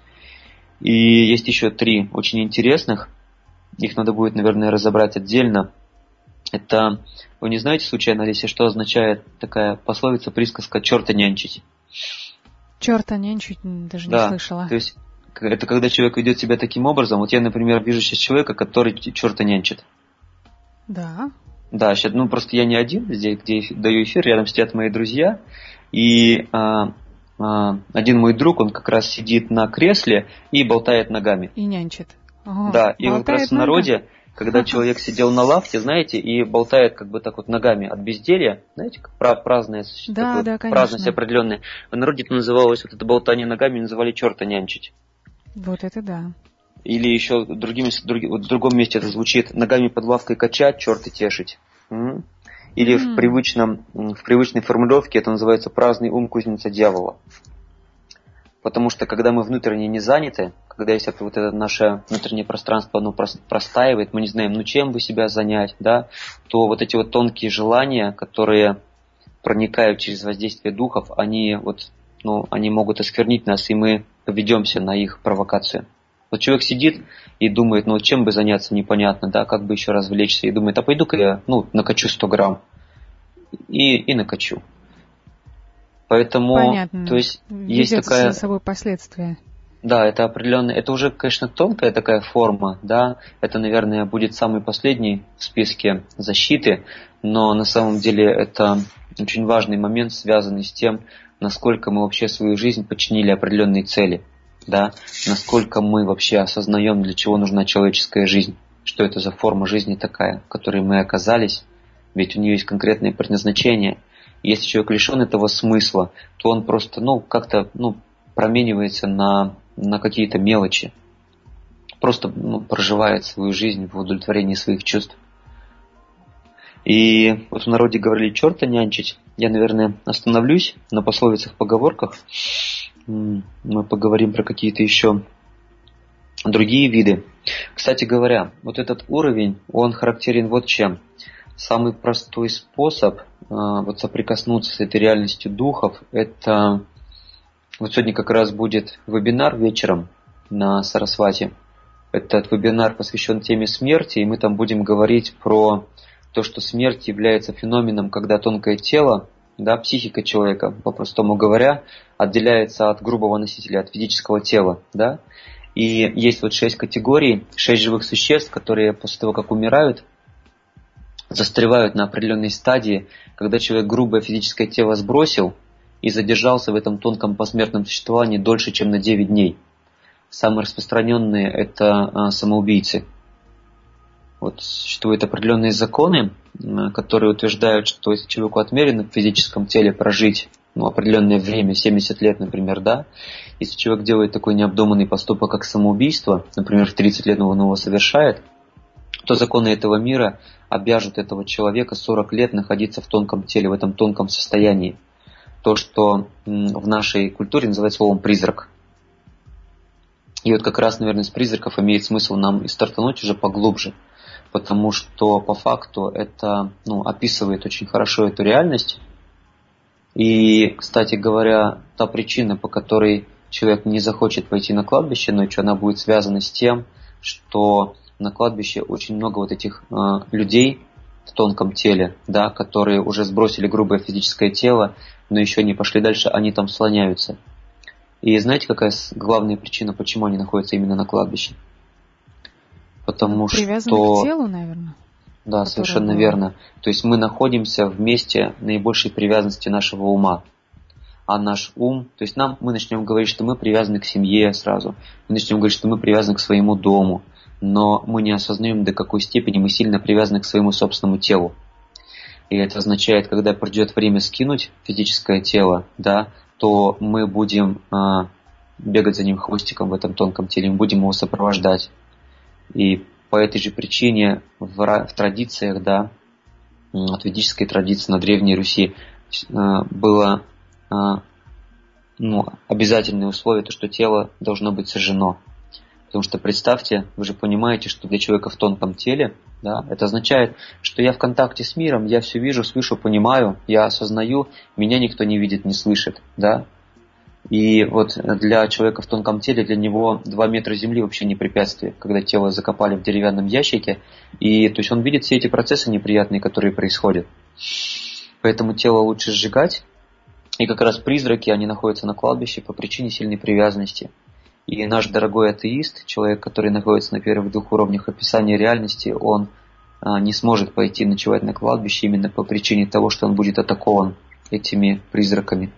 И есть еще три очень интересных, их надо будет, наверное, разобрать отдельно. Это, вы не знаете случайно, Олеся, что означает такая пословица, присказка «черта нянчить»? Черта нянчить даже да, не слышала. То есть это когда человек ведет себя таким образом. Вот я, например, вижу сейчас человека, который черта нянчит. Да. Да, сейчас, ну просто я не один, здесь, где даю эфир, рядом сидят мои друзья. И а, а, один мой друг, он как раз сидит на кресле и болтает ногами. И нянчит. Ага, да, и вот как раз в народе, когда человек сидел на лавке, знаете, и болтает как бы так вот ногами от безделья, знаете, как праздное, да, да, праздность определенная. В народе это называлось, вот это болтание ногами называли черта нянчить. Вот это да. Или еще другими, друг, вот в другом месте это звучит ногами под лавкой качать, черты тешить. М? Или mm. в, привычном, в привычной формулировке это называется праздный ум кузница дьявола. Потому что когда мы внутренне не заняты, когда если вот это наше внутреннее пространство оно простаивает, мы не знаем, ну чем бы себя занять, да, то вот эти вот тонкие желания, которые проникают через воздействие духов, они вот, ну, они могут осквернить нас, и мы поведемся на их провокацию. Вот человек сидит и думает, ну чем бы заняться, непонятно, да, как бы еще развлечься, и думает, а пойду-ка я, ну, накачу сто грамм, и, и накачу. Поэтому, понятно. То есть, Ведет есть такая... за собой последствия. Да, это определенная, это уже, конечно, тонкая такая форма, да, это, наверное, будет самый последний в списке защиты, но на самом деле это очень важный момент, связанный с тем, насколько мы вообще свою жизнь подчинили определенной цели. Да, насколько мы вообще осознаем, для чего нужна человеческая жизнь, что это за форма жизни такая, в которой мы оказались, ведь у нее есть конкретное предназначение. Если человек лишен этого смысла, то он просто, ну, как-то, ну, променивается на, на какие-то мелочи, просто, ну, проживает свою жизнь в удовлетворении своих чувств. И вот в народе говорили черта нянчить. Я, наверное, остановлюсь на пословицах, поговорках. Мы поговорим про какие-то еще другие виды. Кстати говоря, вот этот уровень, он характерен вот чем. Самый простой способ вот соприкоснуться с этой реальностью духов, это вот сегодня как раз будет вебинар вечером на Сарасвати. Этот вебинар посвящен теме смерти, и мы там будем говорить про то, что смерть является феноменом, когда тонкое тело, да, психика человека, по-простому говоря, отделяется от грубого носителя, от физического тела, да. И есть вот шесть категорий, шесть живых существ, которые после того, как умирают, застревают на определенной стадии, когда человек грубое физическое тело сбросил и задержался в этом тонком посмертном существовании дольше, чем на девять дней. Самые распространенные – это самоубийцы. Вот существуют определенные законы, которые утверждают, что если человеку отмерено в физическом теле прожить, ну, определенное время, семьдесят лет, например, да, если человек делает такой необдуманный поступок, как самоубийство, например, в тридцать лет он его совершает, то законы этого мира обяжут этого человека сорок лет находиться в тонком теле, в этом тонком состоянии. То, что в нашей культуре называют словом «призрак». И вот как раз, наверное, с призраков имеет смысл нам и стартануть уже поглубже, потому что по факту это, ну, описывает очень хорошо эту реальность. И, кстати говоря, та причина, по которой человек не захочет пойти на кладбище ночью, она будет связана с тем, что на кладбище очень много вот этих э, людей в тонком теле, да, которые уже сбросили грубое физическое тело, но еще не пошли дальше, они там слоняются. И знаете, какая главная причина, почему они находятся именно на кладбище? Потому привязаны что... к телу, наверное. Да, совершенно было. Верно. То есть мы находимся в месте наибольшей привязанности нашего ума. А наш ум, то есть нам, мы начнем говорить, что мы привязаны к семье сразу. Мы начнем говорить, что мы привязаны к своему дому. Но мы не осознаем, до какой степени мы сильно привязаны к своему собственному телу. И это означает, когда придет время скинуть физическое тело, да, то мы будем а, бегать за ним хвостиком в этом тонком теле, мы будем его сопровождать. И по этой же причине в, в традициях, да, от ведической традиции на Древней Руси было ну, обязательное условие, то, что тело должно быть сожжено. Потому что представьте, вы же понимаете, что для человека в тонком теле, да, это означает, что я в контакте с миром, я все вижу, слышу, понимаю, я осознаю, меня никто не видит, не слышит, да. И вот для человека в тонком теле, для него два метра земли вообще не препятствие, когда тело закопали в деревянном ящике, и то есть он видит все эти процессы неприятные, которые происходят. Поэтому тело лучше сжигать, и как раз призраки, они находятся на кладбище по причине сильной привязанности. И наш дорогой атеист, человек, который находится на первых двух уровнях описания реальности, он а, не сможет пойти ночевать на кладбище именно по причине того, что он будет атакован этими призраками.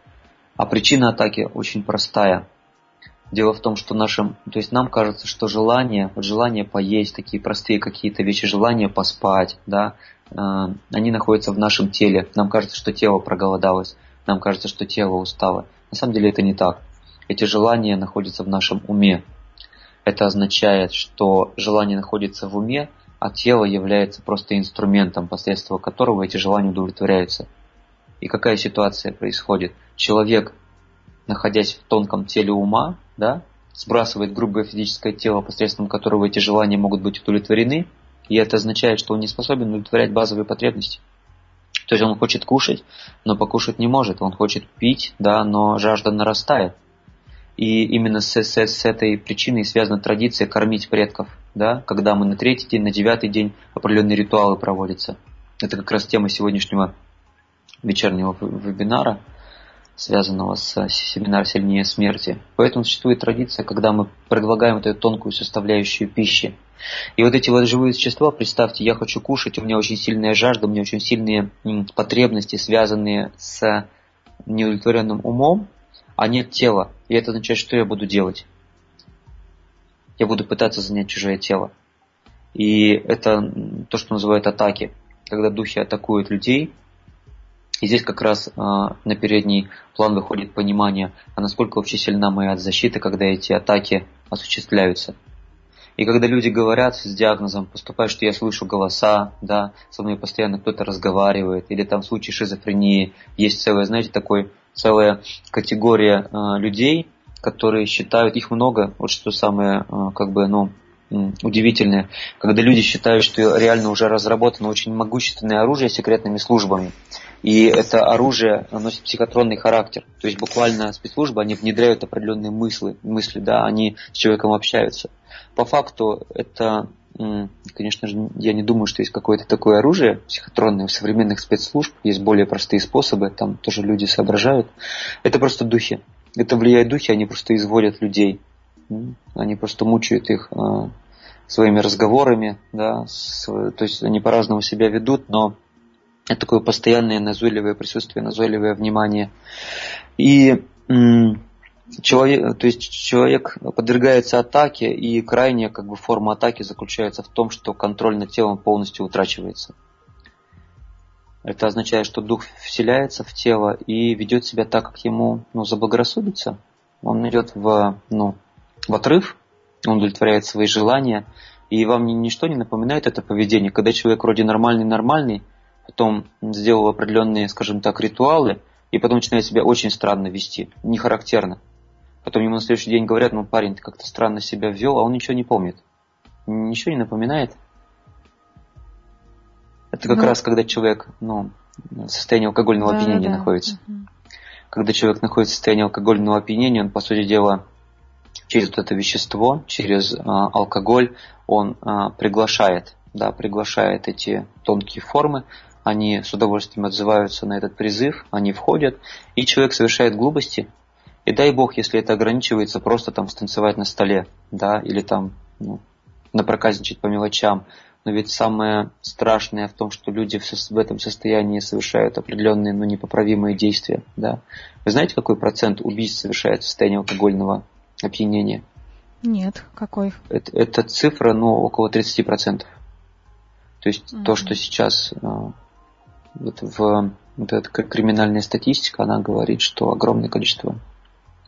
А причина атаки очень простая. Дело в том, что нашим, то есть нам кажется, что желание, вот желание поесть, такие простые какие-то вещи, желание поспать, да, а, они находятся в нашем теле. Нам кажется, что тело проголодалось, нам кажется, что тело устало. На самом деле это не так. Эти желания находятся в нашем уме. Это означает, что желание находится в уме, а тело является просто инструментом, посредством которого эти желания удовлетворяются. И какая ситуация происходит? Человек, находясь в тонком теле ума, да, сбрасывает грубое физическое тело, посредством которого эти желания могут быть удовлетворены, и это означает, что он не способен удовлетворять базовые потребности. То есть он хочет кушать, но покушать не может, он хочет пить, да, но жажда нарастает. И именно с, с, с этой причиной связана традиция кормить предков, да, когда мы на третий день, на девятый день определенные ритуалы проводятся. Это как раз тема сегодняшнего вечернего вебинара, связанного с семинаром «Сильнее смерти». Поэтому существует традиция, когда мы предлагаем вот эту тонкую составляющую пищи. И вот эти вот живые существа, представьте, я хочу кушать, у меня очень сильная жажда, у меня очень сильные потребности, связанные с неудовлетворенным умом, а нет тела. И это означает, что я буду делать? Я буду пытаться занять чужое тело. И это то, что называют атаки. Когда духи атакуют людей. И здесь как раз э, на передний план выходит понимание, а насколько вообще сильна моя защита, когда эти атаки осуществляются. И когда люди говорят с диагнозом, поступает, что я слышу голоса, да, со мной постоянно кто-то разговаривает, или там в случае шизофрении есть целая, знаете, такой, целая категория э, людей, которые считают, их много, вот что самое, э, как бы, ну, удивительное, когда люди считают, что реально уже разработано очень могущественное оружие секретными службами, и это оружие носит психотронный характер, то есть буквально спецслужбы, они внедряют определенные мысли, мысли, да, они с человеком общаются. По факту это, конечно же, я не думаю, что есть какое-то такое оружие психотронное у современных спецслужб, есть более простые способы, там тоже люди соображают, это просто духи, это влияют духи, они просто изводят людей. Они просто мучают их э, своими разговорами, да, с, то есть они по-разному себя ведут, но это такое постоянное назойливое присутствие, назойливое внимание. И м, человек, то есть человек подвергается атаке, и крайняя как бы, форма атаки заключается в том, что контроль над телом полностью утрачивается. Это означает, что дух вселяется в тело и ведет себя так, как ему ну, заблагорассудится. Он идет в, ну, в отрыв, он удовлетворяет свои желания, и вам ничто не напоминает это поведение, когда человек вроде нормальный-нормальный, потом сделал определенные, скажем так, ритуалы, и потом начинает себя очень странно вести, не характерно. Потом ему на следующий день говорят, ну, парень, ты как-то странно себя вел, а он ничего не помнит. Ничего не напоминает. Это как ну, раз, когда человек, ну, в состоянии алкогольного да, опьянения да, находится. Угу. Когда человек находится в состоянии алкогольного опьянения, он, по сути дела, через вот это вещество, через а, алкоголь, он а, приглашает, да, приглашает эти тонкие формы, они с удовольствием отзываются на этот призыв, они входят, и человек совершает глупости. И дай бог, если это ограничивается просто там станцевать на столе, да, или там ну, напроказничать по мелочам. Но ведь самое страшное в том, что люди в этом состоянии совершают определенные, ну, непоправимые действия, да. Вы знаете, какой процент убийств совершается в состоянии алкогольного опьянения? Нет, какой? Это, это цифра, ну, около тридцать процентов. То есть mm-hmm. то, что сейчас вот в вот эта криминальная статистика, она говорит, что огромное количество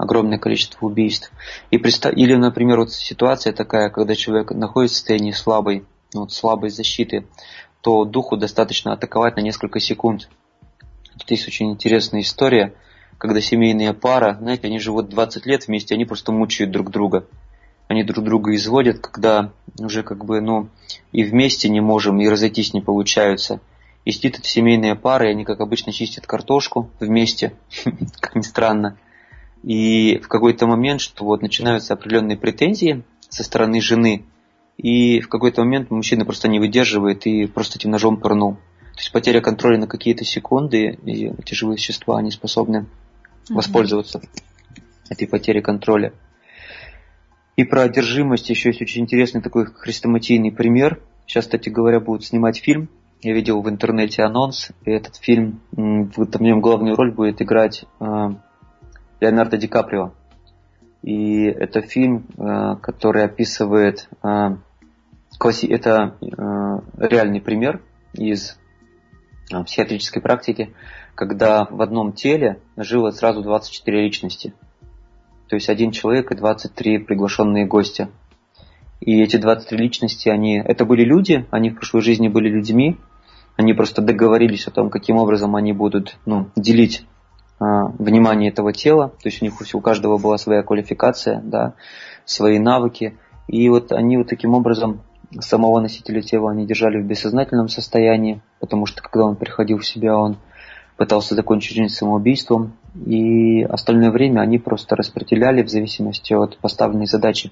огромное количество убийств. И представ... Или, например, вот ситуация такая, когда человек находится в состоянии слабой, ну, вот слабой защиты, то духу достаточно атаковать на несколько секунд. Тут есть очень интересная история, когда семейная пара, знаете, они живут двадцать лет вместе, они просто мучают друг друга. Они друг друга изводят, когда уже как бы, ну, и вместе не можем, и разойтись не получаются. И сидит эта семейная пара, и они, как обычно, чистят картошку вместе, как ни странно. И в какой-то момент, что вот начинаются определенные претензии со стороны жены, и в какой-то момент мужчина просто не выдерживает и просто этим ножом пырнул. То есть потеря контроля на какие-то секунды, и эти живые существа, они способны mm-hmm. воспользоваться этой потерей контроля. И про одержимость еще есть очень интересный такой хрестоматийный пример. Сейчас, кстати говоря, будут снимать фильм. Я видел в интернете анонс, и этот фильм, в нем главную роль будет играть э, Леонардо Ди Каприо. И это фильм, э, который описывает, э, класси... это э, реальный пример из э, психиатрической практики, когда в одном теле жило сразу двадцать четыре личности. То есть один человек и двадцать три приглашенные гостя. И эти двадцать три личности, они, это были люди, они в прошлой жизни были людьми, они просто договорились о том, каким образом они будут, ну, делить а, внимание этого тела. То есть у них у каждого была своя квалификация, да, свои навыки. И вот они вот таким образом самого носителя тела они держали в бессознательном состоянии, потому что когда он приходил в себя, он пытался закончить жизнь самоубийством, и остальное время они просто распределяли в зависимости от поставленной задачи.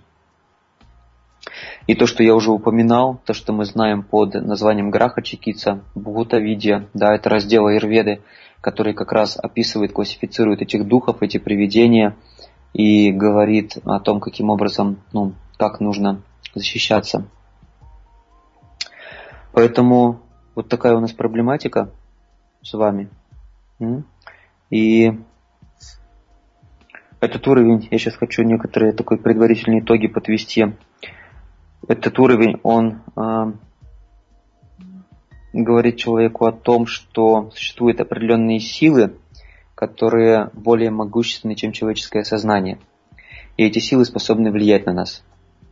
И то, что я уже упоминал, то, что мы знаем под названием Граха Чикица, Бхута Видья, да, это раздел аюрведы, который как раз описывает, классифицирует этих духов, эти привидения, и говорит о том, каким образом, ну, как нужно защищаться. Поэтому вот такая у нас проблематика с вами. И этот уровень, я сейчас хочу некоторые такие предварительные итоги подвести. Этот уровень, он э, говорит человеку о том, что существуют определенные силы, которые более могущественны, чем человеческое сознание. И эти силы способны влиять на нас.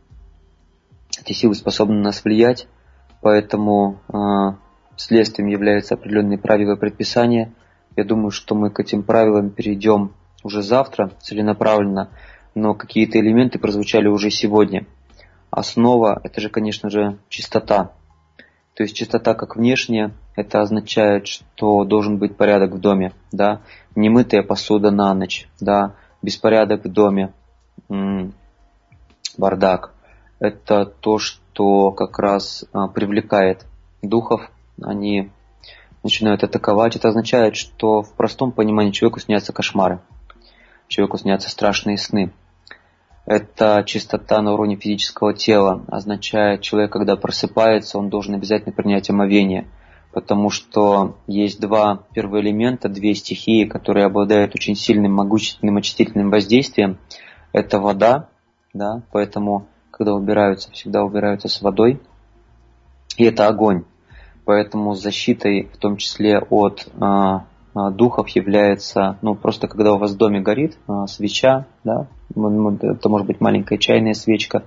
Эти силы способны на нас влиять, поэтому э, следствием являются определенные правила и предписания. Я думаю, что мы к этим правилам перейдем уже завтра целенаправленно, но какие-то элементы прозвучали уже сегодня. Основа – это же, конечно же, чистота. То есть чистота как внешняя, это означает, что должен быть порядок в доме, да, немытая посуда на ночь, да, беспорядок в доме, м-м, бардак. Это то, что как раз а, привлекает духов, они начинают атаковать. Это означает, что в простом понимании человеку снятся кошмары, человеку снятся страшные сны. Это чистота на уровне физического тела. Означает, человек, когда просыпается, он должен обязательно принять омовение, потому что есть два первоэлемента, две стихии, которые обладают очень сильным, могущественным очистительным воздействием. Это вода, да, поэтому, когда убираются, всегда убираются с водой. И это огонь. Поэтому защитой, в том числе от а, а, духов, является, ну, просто когда у вас в доме горит а, свеча, да, это может быть маленькая чайная свечка,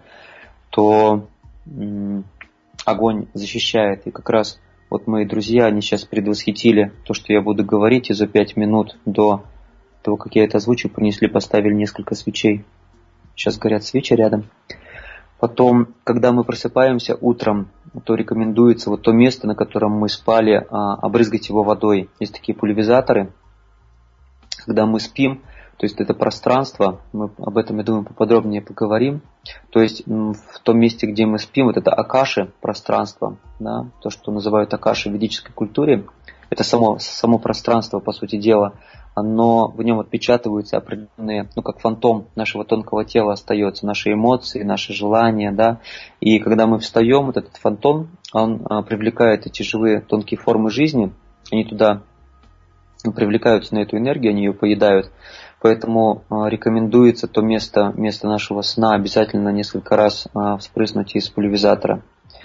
то м, огонь защищает. И как раз вот мои друзья, они сейчас предвосхитили то, что я буду говорить, и за пять минут до того, как я это озвучу, принесли, поставили несколько свечей. Сейчас горят свечи рядом. Потом, когда мы просыпаемся утром, то рекомендуется вот то место, на котором мы спали, обрызгать его водой. Есть такие пульверизаторы. Когда мы спим, то есть это пространство, мы об этом, я думаю, поподробнее поговорим. То есть в том месте, где мы спим, вот это акаши, пространство, да, то, что называют акаши в ведической культуре, это само, само пространство, по сути дела, оно, в нем отпечатываются определенные, ну, как фантом нашего тонкого тела остается, наши эмоции, наши желания, да, и когда мы встаем, вот этот фантом, он а, привлекает эти живые тонкие формы жизни, они туда ну, привлекаются на эту энергию, они ее поедают, поэтому а, рекомендуется то место, место нашего сна обязательно несколько раз а, вспрыснуть из пульверизатора.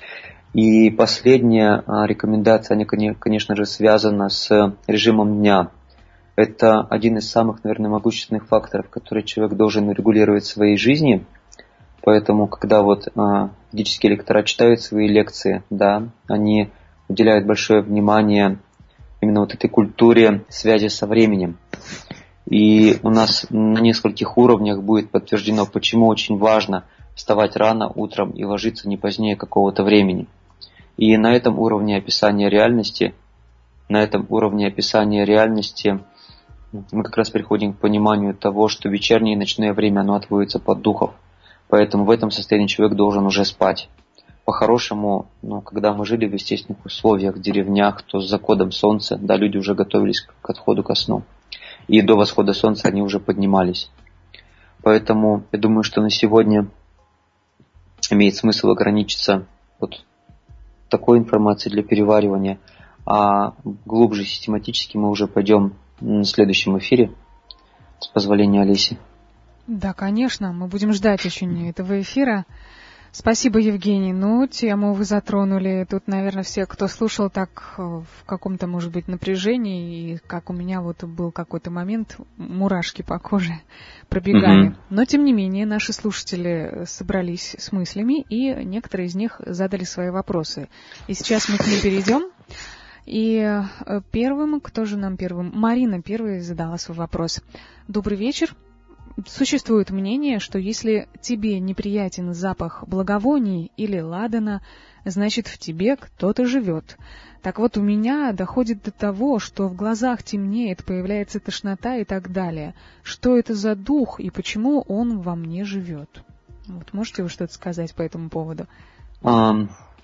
И последняя а, рекомендация, она, конечно же, связана с режимом дня. это один из самых, наверное, могущественных факторов, который человек должен регулировать в своей жизни. Поэтому, когда вот а, ведические лектора читают свои лекции, да, они уделяют большое внимание именно вот этой культуре связи со временем. И у нас на нескольких уровнях будет подтверждено, почему очень важно вставать рано утром и ложиться не позднее какого-то времени. И на этом уровне описания реальности, на этом уровне описания реальности мы как раз приходим к пониманию того, что вечернее и ночное время, оно отводится под духов. Поэтому в этом состоянии человек должен уже спать. По-хорошему, ну, когда мы жили в естественных условиях, в деревнях, то с заходом солнца, да, люди уже готовились к отходу ко сну. И до восхода солнца они уже поднимались. Поэтому я думаю, что на сегодня имеет смысл ограничиться вот такой информацией для переваривания, а глубже систематически мы уже пойдем в следующем эфире, с позволения Олеси. Да, конечно, мы будем ждать очень этого эфира. Спасибо, Евгений. Ну, тему вы затронули. Тут, наверное, все, кто слушал, так в каком-то, может быть, напряжении, и как у меня вот был какой-то момент, мурашки по коже пробегали. Mm-hmm. Но, тем не менее, наши слушатели собрались с мыслями, и некоторые из них задали свои вопросы. И сейчас мы к ним перейдем. И первым, кто же нам первым? Марина первой задала свой вопрос. Добрый вечер. Существует мнение, что если тебе неприятен запах благовоний или ладана, значит, в тебе кто-то живет. Так вот, у меня доходит до того, что в глазах темнеет, появляется тошнота и так далее. Что это за дух и почему он во мне живет? Вот можете вы что-то сказать по этому поводу? Um,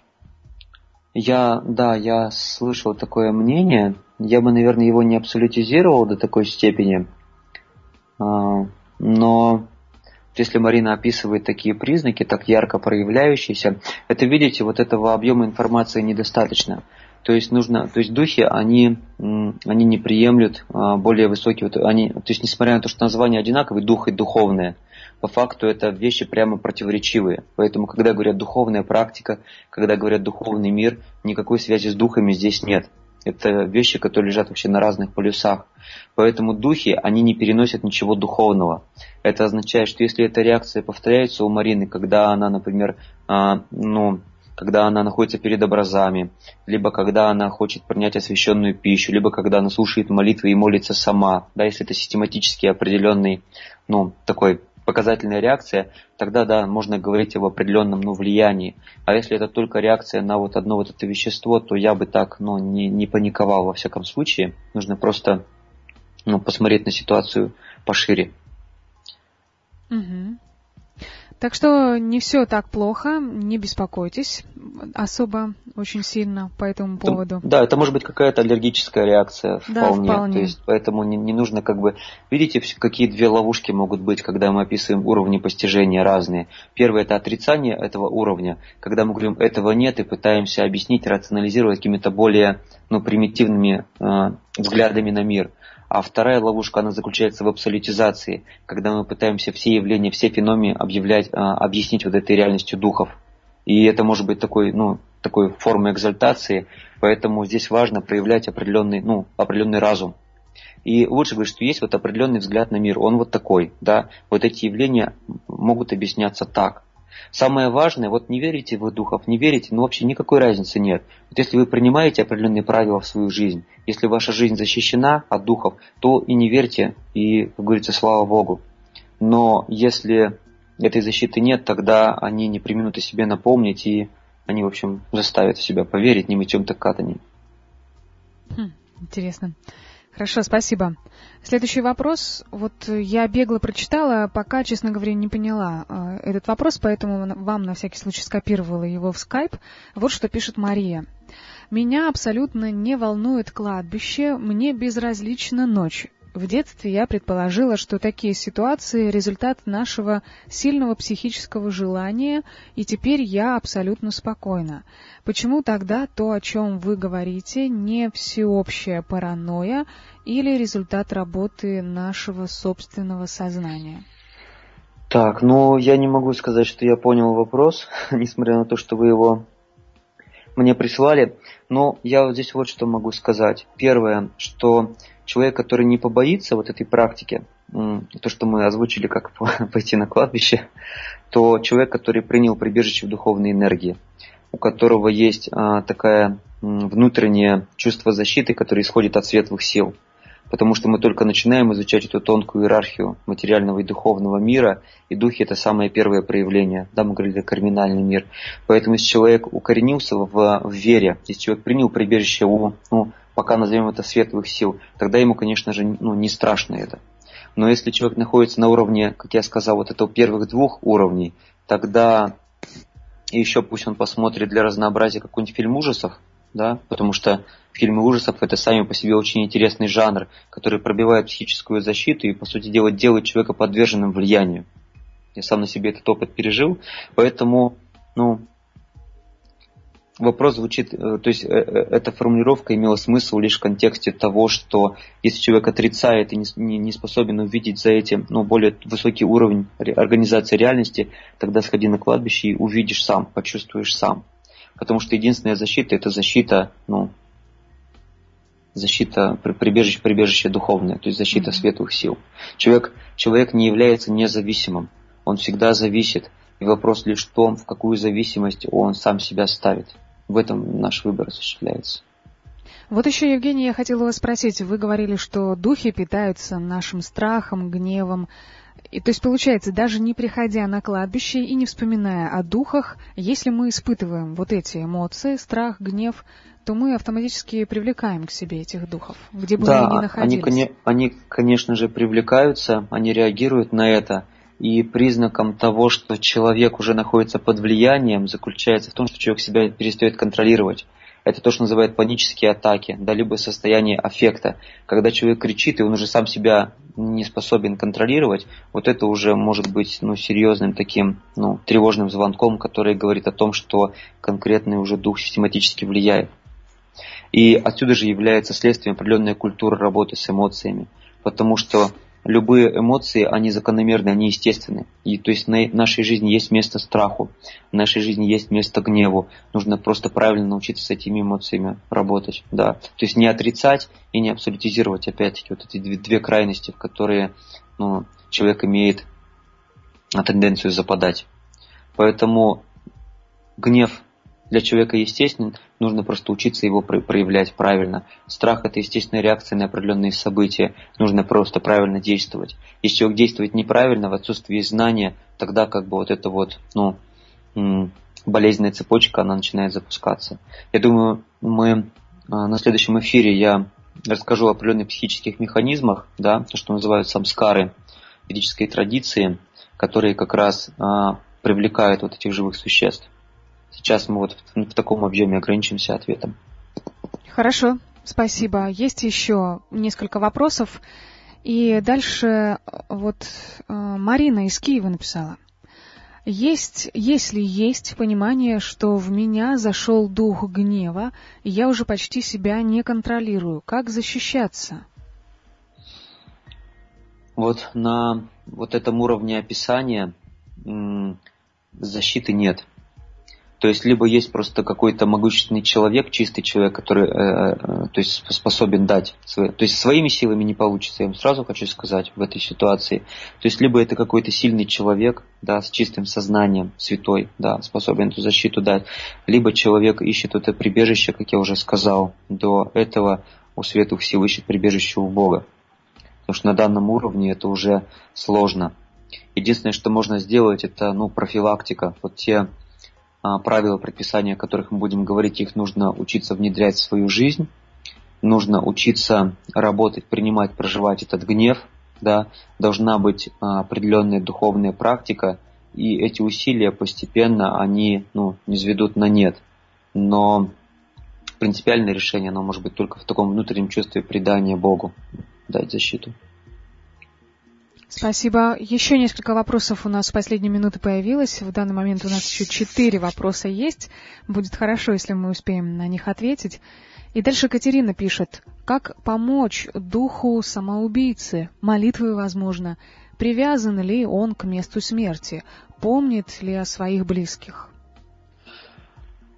я, да, я слышал такое мнение. Я бы, наверное, его не абсолютизировал до такой степени. Uh, Но если Марина описывает такие признаки, так ярко проявляющиеся, это, видите, вот этого объема информации недостаточно. То есть нужно, то есть духи, они, они не приемлют более высокие, вот они, то есть несмотря на то, что названия одинаковые, дух и духовное, по факту это вещи прямо противоречивые. Поэтому, когда говорят духовная практика, когда говорят духовный мир, никакой связи с духами здесь нет. Это вещи, которые лежат вообще на разных полюсах. Поэтому духи, они не переносят ничего духовного. Это означает, что если эта реакция повторяется у Марины, когда она, например, а, ну, когда она находится перед образами, либо когда она хочет принять освященную пищу, либо когда она слушает молитвы и молится сама, да, если это систематически определенный, ну, такой показательная реакция, тогда, да, можно говорить об определенном, ну, влиянии. А если это только реакция на вот одно вот это вещество, то я бы так, ну, не, не паниковал во всяком случае. Нужно просто, ну, посмотреть на ситуацию пошире. Угу. Так что не все так плохо, не беспокойтесь особо очень сильно по этому поводу. Да, это может быть какая-то аллергическая реакция вполне. Да, вполне. То есть, поэтому не, не нужно как бы... Видите, какие две ловушки могут быть, когда мы описываем уровни постижения разные. Первое – это отрицание этого уровня, когда мы говорим «этого нет» и пытаемся объяснить, рационализировать какими-то более, ну, примитивными э, взглядами на мир. А вторая ловушка, она заключается в абсолютизации, когда мы пытаемся все явления, все феномены объявлять, объяснить вот этой реальностью духов. И это может быть такой, ну, такой формой экзальтации, поэтому здесь важно проявлять определенный, ну, определенный разум. И лучше говорить, что есть вот определенный взгляд на мир, он вот такой, да, вот эти явления могут объясняться так. Самое важное, вот не верите вы в духов, не верите, но вообще никакой разницы нет. Вот если вы принимаете определенные правила в свою жизнь, если ваша жизнь защищена от духов, то и не верьте, и, как говорится, слава Богу. Но если этой защиты нет, тогда они не преминут о себе напомнить, и они, в общем, заставят себя поверить не мечом, так катанием. Хм, интересно. Хорошо, спасибо. Следующий вопрос. Вот я бегло прочитала, пока, честно говоря, не поняла э, этот вопрос, поэтому вам на всякий случай скопировала его в скайп. Вот что пишет Мария. «Меня абсолютно не волнует кладбище, мне безразлична ночь. В детстве я предположила, что такие ситуации – результат нашего сильного психического желания, и теперь я абсолютно спокойна. Почему тогда то, о чем вы говорите, не всеобщая паранойя или результат работы нашего собственного сознания?» Так, ну я не могу сказать, что я понял вопрос, несмотря на то, что вы его мне прислали. Но я вот здесь вот что могу сказать. Первое, что человек, который не побоится вот этой практики, то, что мы озвучили, как пойти на кладбище, то человек, который принял прибежище в духовной энергии, у которого есть а, такая внутреннее чувство защиты, которое исходит от светлых сил. Потому что мы только начинаем изучать эту тонкую иерархию материального и духовного мира, и духи – это самое первое проявление. Да, мы говорили, карминальный мир. Поэтому если человек укоренился в, в вере, если человек принял прибежище у, ну, пока назовем это светлых сил, тогда ему, конечно же, ну, не страшно это. Но если человек находится на уровне, как я сказал, вот этого первых двух уровней, тогда еще пусть он посмотрит для разнообразия какой-нибудь фильм ужасов, да, потому что фильмы ужасов – это сами по себе очень интересный жанр, который пробивает психическую защиту и, по сути дела, делает человека подверженным влиянию. Я сам на себе этот опыт пережил, поэтому, ну, вопрос звучит, то есть эта формулировка имела смысл лишь в контексте того, что если человек отрицает и не, не способен увидеть за этим, ну, более высокий уровень организации реальности, тогда сходи на кладбище и увидишь сам, почувствуешь сам. Потому что единственная защита – это защита, ну, защита, прибежище, прибежище духовное, то есть защита mm-hmm. светлых сил. Человек, человек не является независимым, он всегда зависит. И вопрос лишь в том, в какую зависимость он сам себя ставит. В этом наш выбор осуществляется. Вот еще, Евгений, я хотела вас спросить. Вы говорили, что духи питаются нашим страхом, гневом. И, то есть, получается, даже не приходя на кладбище и не вспоминая о духах, если мы испытываем вот эти эмоции, страх, гнев, то мы автоматически привлекаем к себе этих духов, где бы да, мы ни находились. Они, они, конечно же, привлекаются, они реагируют на это. И признаком того, что человек уже находится под влиянием, заключается в том, что человек себя перестает контролировать. Это то, что называют панические атаки, да, либо состояние аффекта. Когда человек кричит, и он уже сам себя не способен контролировать, вот это уже может быть, ну, серьезным таким, ну, тревожным звонком, который говорит о том, что конкретный уже дух систематически влияет. И отсюда же является следствием определенная культура работы с эмоциями, потому что любые эмоции, они закономерны, они естественны. И то есть в нашей жизни есть место страху, в нашей жизни есть место гневу. Нужно просто правильно научиться с этими эмоциями работать. Да. То есть не отрицать и не абсолютизировать, опять-таки, вот эти две, две крайности, в которые, ну, человек имеет тенденцию западать. Поэтому гнев для человека естественен, нужно просто учиться его проявлять правильно. Страх – это естественная реакция на определенные события, нужно просто правильно действовать. Если человек действует неправильно, в отсутствии знания, тогда как бы вот эта вот, ну, болезненная цепочка, она начинает запускаться. Я думаю, мы на следующем эфире я расскажу о определенных психических механизмах, да, то, что называют самскары ведической традиции, которые как раз а, привлекают вот этих живых существ. Сейчас мы вот в, в таком объеме ограничимся ответом. Хорошо, спасибо. Есть еще несколько вопросов. И дальше вот э, Марина из Киева написала. Есть, если есть понимание, что в меня зашел дух гнева, и я уже почти себя не контролирую, как защищаться? Вот на вот этом уровне описания м- защиты нет. То есть либо есть просто какой-то могущественный человек, чистый человек, который э, э, то есть способен дать. Свои, то есть своими силами не получится, я вам сразу хочу сказать в этой ситуации. То есть либо это какой-то сильный человек, да, с чистым сознанием, святой, да, способен эту защиту дать, либо человек ищет это прибежище, как я уже сказал, до этого у светлых сил ищет прибежище у Бога. Потому что на данном уровне это уже сложно. Единственное, что можно сделать, это, ну, профилактика. Вот те правила, предписания, о которых мы будем говорить, их нужно учиться внедрять в свою жизнь, нужно учиться работать, принимать, проживать этот гнев, да, должна быть определенная духовная практика, и эти усилия постепенно, они, ну, не сведут на нет. Но принципиальное решение, оно может быть только в таком внутреннем чувстве предания Богу, дать защиту. Спасибо. Еще несколько вопросов у нас в последние минуты появилось. В данный момент у нас еще четыре вопроса есть. Будет хорошо, если мы успеем на них ответить. И дальше Катерина пишет. Как помочь духу самоубийцы? Молитвы, возможно. Привязан ли он к месту смерти? Помнит ли о своих близких?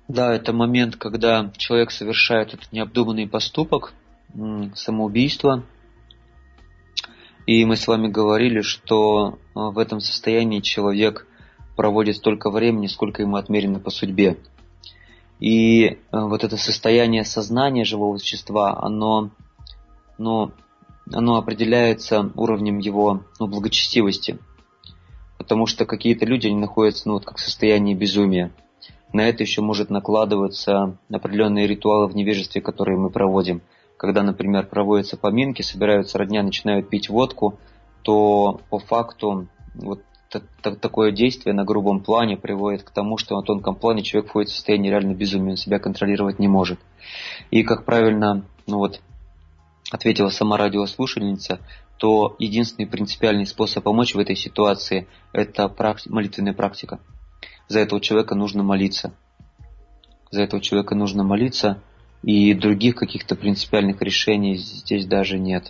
Да, это момент, когда человек совершает этот необдуманный поступок, самоубийство. И мы с вами говорили, что в этом состоянии человек проводит столько времени, сколько ему отмерено по судьбе. И вот это состояние сознания живого существа, оно, ну, оно определяется уровнем его ну, благочестивости. Потому что какие-то люди, они находятся ну, вот как в состоянии безумия. На это еще может накладываться определенные ритуалы в невежестве, которые мы проводим. Когда, например, проводятся поминки, собираются родня, начинают пить водку, то по факту вот такое действие на грубом плане приводит к тому, что на тонком плане человек входит в состояние реально безумия, он себя контролировать не может. И как правильно ну вот, ответила сама радиослушательница, то единственный принципиальный способ помочь в этой ситуации – это практи- молитвенная практика. За этого человека нужно молиться. За этого человека нужно молиться, и других каких-то принципиальных решений здесь даже нет.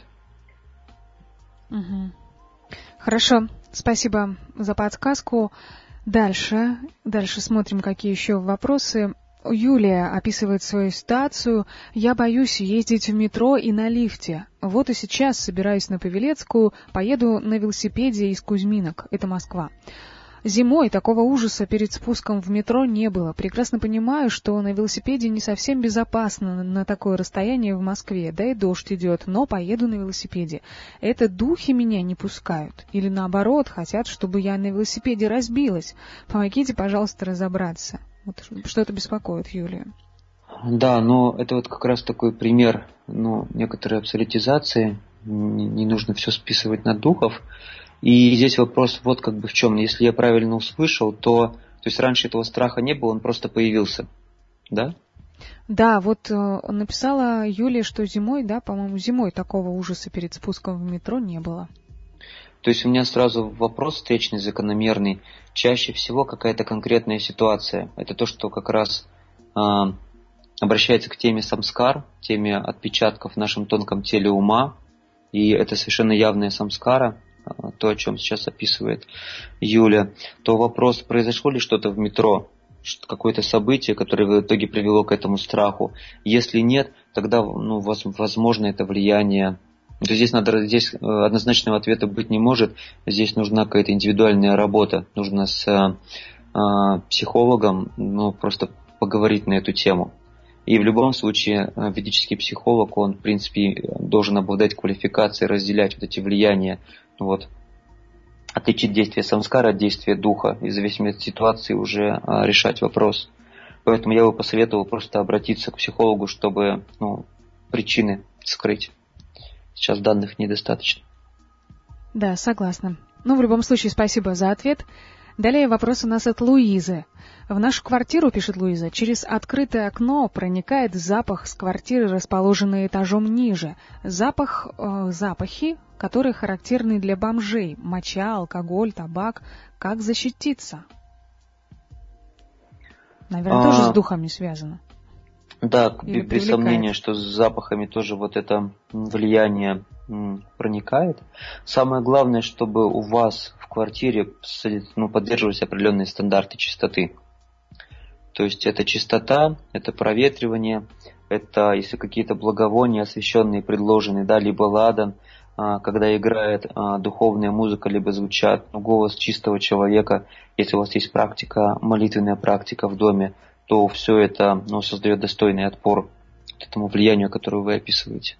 Угу. Хорошо, спасибо за подсказку. Дальше, дальше смотрим, какие еще вопросы. Юлия описывает свою ситуацию. «Я боюсь ездить в метро и на лифте. Вот и сейчас собираюсь на Павелецкую, поеду на велосипеде из Кузьминок, это Москва. Зимой такого ужаса перед спуском в метро не было. Прекрасно понимаю, что на велосипеде не совсем безопасно на такое расстояние в Москве, да и дождь идет, но поеду на велосипеде. Это духи меня не пускают. Или наоборот, хотят, чтобы я на велосипеде разбилась. Помогите, пожалуйста, разобраться». Вот что это беспокоит Юлию. Да, но это вот как раз такой пример ну, некоторой абсолютизации. Не, не нужно все списывать на духов. И здесь вопрос вот как бы в чем. Если я правильно услышал, то, то есть раньше этого страха не было, он просто появился, да? Да, вот э, написала Юлия, что зимой, да, по-моему, зимой такого ужаса перед спуском в метро не было. То есть у меня сразу вопрос встречный, закономерный. Чаще всего какая-то конкретная ситуация. Это то, что как раз э, обращается к теме самскар, теме отпечатков в нашем тонком теле ума. И это совершенно явная самскара, то, о чем сейчас описывает Юля, то вопрос, произошло ли что-то в метро, какое-то событие, которое в итоге привело к этому страху. Если нет, тогда, ну, возможно, это влияние. То здесь, надо, здесь однозначного ответа быть не может. Здесь нужна какая-то индивидуальная работа. Нужно с э, психологом ну, просто поговорить на эту тему. И в любом случае ведический психолог, он, в принципе, должен обладать квалификацией, разделять вот эти влияния. Вот, отличить действие самскара от действия духа и в зависимости от ситуации уже а, решать вопрос. Поэтому я бы посоветовал просто обратиться к психологу, чтобы ну, причины скрыть. Сейчас данных недостаточно. Да, согласна. Ну, в любом случае, спасибо за ответ. Далее вопрос у нас от Луизы. В нашу квартиру, пишет Луиза, через открытое окно проникает запах с квартиры, расположенной этажом ниже. Запах, э, запахи, которые характерны для бомжей. Моча, алкоголь, табак. Как защититься? Наверное, а... тоже с духами связано. Да, Или без привлекает. Сомнения, что с запахами тоже вот это влияние м, проникает. Самое главное, чтобы у вас в квартире ну, поддерживались определенные стандарты чистоты. То есть это чистота, это проветривание, это если какие-то благовония освященные, предложенные, да, либо ладан, а, когда играет а, духовная музыка, либо звучат ну, голос чистого человека, если у вас есть практика, молитвенная практика в доме, то все это ну, создает достойный отпор этому влиянию, которое вы описываете.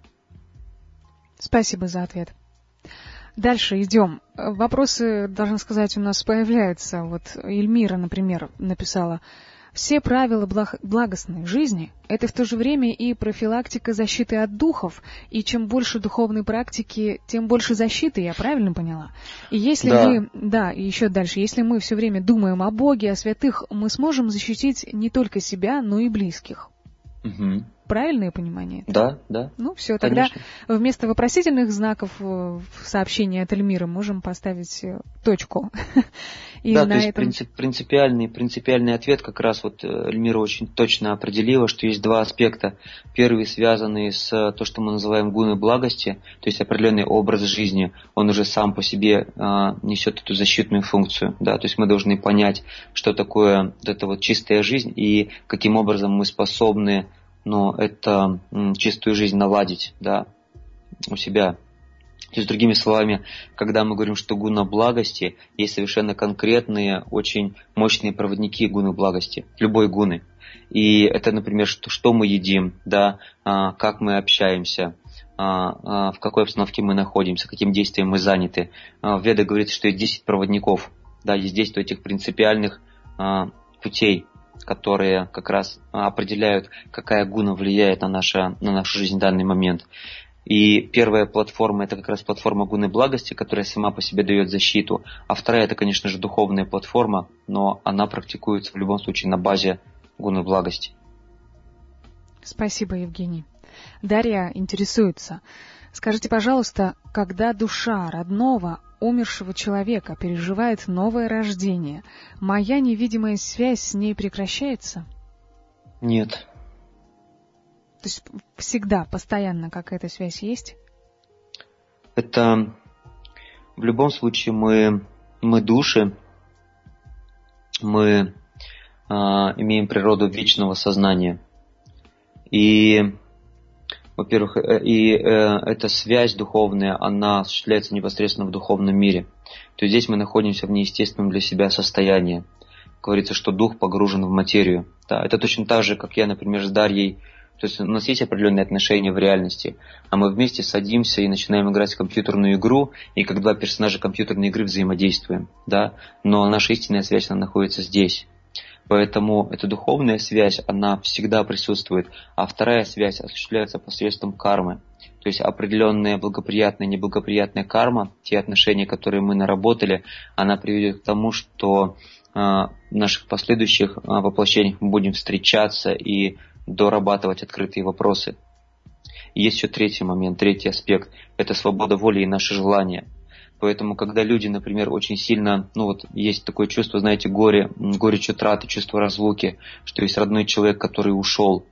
Спасибо за ответ. Дальше идем. Вопросы, должна сказать, у нас появляются. Вот Эльмира, например, написала: «Все правила благ... благостной жизни – это в то же время и профилактика защиты от духов, и чем больше духовной практики, тем больше защиты, я правильно поняла? И если да. мы, да, и еще дальше, если мы все время думаем о Боге, о святых, мы сможем защитить не только себя, но и близких». Угу. правильное понимание? Да, да. Ну, все, тогда конечно. Вместо вопросительных знаков в сообщении от Эльмиры можем поставить точку. И да, на то есть этом... принцип, принципиальный, принципиальный ответ как раз вот Эльмира очень точно определила, что есть два аспекта. Первый связанный с то, что мы называем гуной благости, то есть определенный образ жизни, он уже сам по себе а, несет эту защитную функцию. Да? То есть мы должны понять, что такое вот эта вот чистая жизнь и каким образом мы способны ну, это, м, чистую жизнь наладить, да, у себя. То есть, другими словами, когда мы говорим, что гуна благости, есть совершенно конкретные, очень мощные проводники гуны благости, любой гуны. И это, например, что, что мы едим, да, а, как мы общаемся, а, а, в какой обстановке мы находимся, каким действием мы заняты. А, в Ведах говорится, что есть десять проводников, да, есть действия этих принципиальных а, путей, которые как раз определяют, какая гуна влияет на, наше, на нашу жизнь в данный момент. И первая платформа – это как раз платформа гуны благости, которая сама по себе дает защиту. А вторая – это, конечно же, духовная платформа, но она практикуется в любом случае на базе гуны благости. Спасибо, Евгений. Дарья интересуется. Скажите, пожалуйста, когда душа родного, умершего человека переживает новое рождение, моя невидимая связь с ней прекращается? Нет. То есть всегда, постоянно какая-то связь есть? Это в любом случае мы, мы души, мы э, имеем природу вечного сознания. И, во-первых, и э, эта связь духовная, она осуществляется непосредственно в духовном мире. То есть здесь мы находимся в неестественном для себя состоянии. Говорится, что дух погружен в материю. Да, это точно так же, как я, например, с Дарьей. То есть у нас есть определенные отношения в реальности, а мы вместе садимся и начинаем играть в компьютерную игру, и как два персонажа компьютерной игры взаимодействуем. Да? Но наша истинная связь, она находится здесь. Поэтому эта духовная связь, она всегда присутствует, а вторая связь осуществляется посредством кармы. То есть определенная благоприятная, неблагоприятная карма, те отношения, которые мы наработали, она приведет к тому, что э, в наших последующих э, воплощениях мы будем встречаться и дорабатывать открытые вопросы. И есть еще третий момент, третий аспект – это свобода воли и наши желания. Поэтому, когда люди, например, очень сильно, ну вот есть такое чувство, знаете, горе, горечь утраты, чувство разлуки, что есть родной человек, который ушел.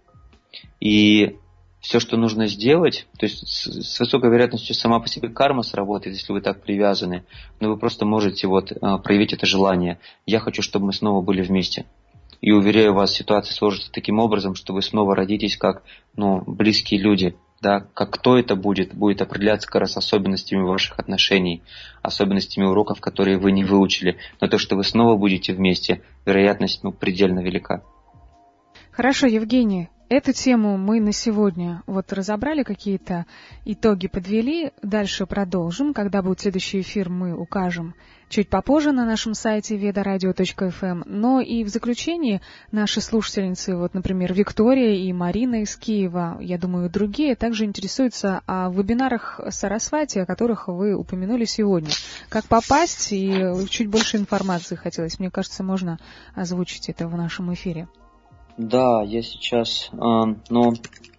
И все, что нужно сделать, то есть с, с высокой вероятностью сама по себе карма сработает, если вы так привязаны, но вы просто можете вот проявить это желание. Я хочу, чтобы мы снова были вместе. И уверяю вас, ситуация сложится таким образом, что вы снова родитесь как ну, близкие люди. Да? Как кто это будет, будет определяться как раз особенностями ваших отношений, особенностями уроков, которые вы не выучили. Но то, что вы снова будете вместе, вероятность ну, предельно велика. Хорошо, Евгений. Эту тему мы на сегодня вот разобрали, какие-то итоги подвели. Дальше продолжим. Когда будет следующий эфир, мы укажем чуть попозже на нашем сайте ведарадио точка эф эм. Но и в заключении наши слушательницы, вот, например, Виктория и Марина из Киева, я думаю, и другие, также интересуются о вебинарах Сарасвати, о которых вы упомянули сегодня. Как попасть, и чуть больше информации хотелось. Мне кажется, можно озвучить это в нашем эфире. Да, я сейчас, э, но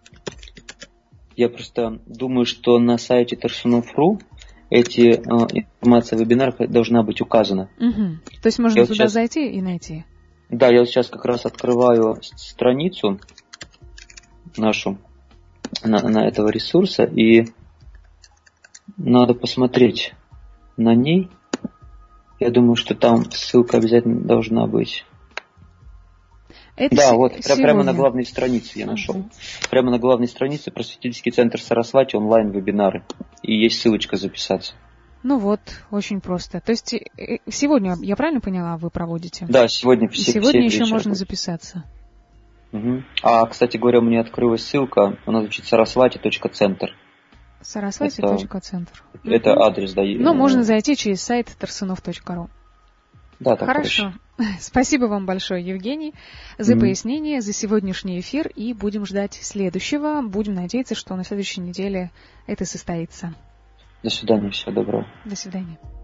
я просто думаю, что на сайте Тарсунов точка ру эти э, информация о вебинарах должна быть указана. Угу. То есть можно я туда сейчас, зайти и найти? Да, я вот сейчас как раз открываю страницу нашу на, на этого ресурса, и надо посмотреть на ней. Я думаю, что там ссылка обязательно должна быть. Это да, с- вот сегодня. прямо на главной странице я нашел. Uh-huh. Прямо на главной странице просветительский центр Сарасвати онлайн-вебинары. И есть ссылочка записаться. Ну вот, очень просто. То есть сегодня, я правильно поняла, вы проводите? Да, сегодня все. И сегодня все еще можно будет. записаться. Uh-huh. А, кстати говоря, у меня открылась ссылка, она звучит сарасвати точка центр. сарасвати точка центр. Это, это uh-huh. адрес, да. Ну, можно зайти через сайт тарсунов точка ру. Да, так Хорошо. Проще. Спасибо вам большое, Евгений, за mm-hmm. пояснение, за сегодняшний эфир. И будем ждать следующего. Будем надеяться, что на следующей неделе это состоится. До свидания, всего доброго. До свидания.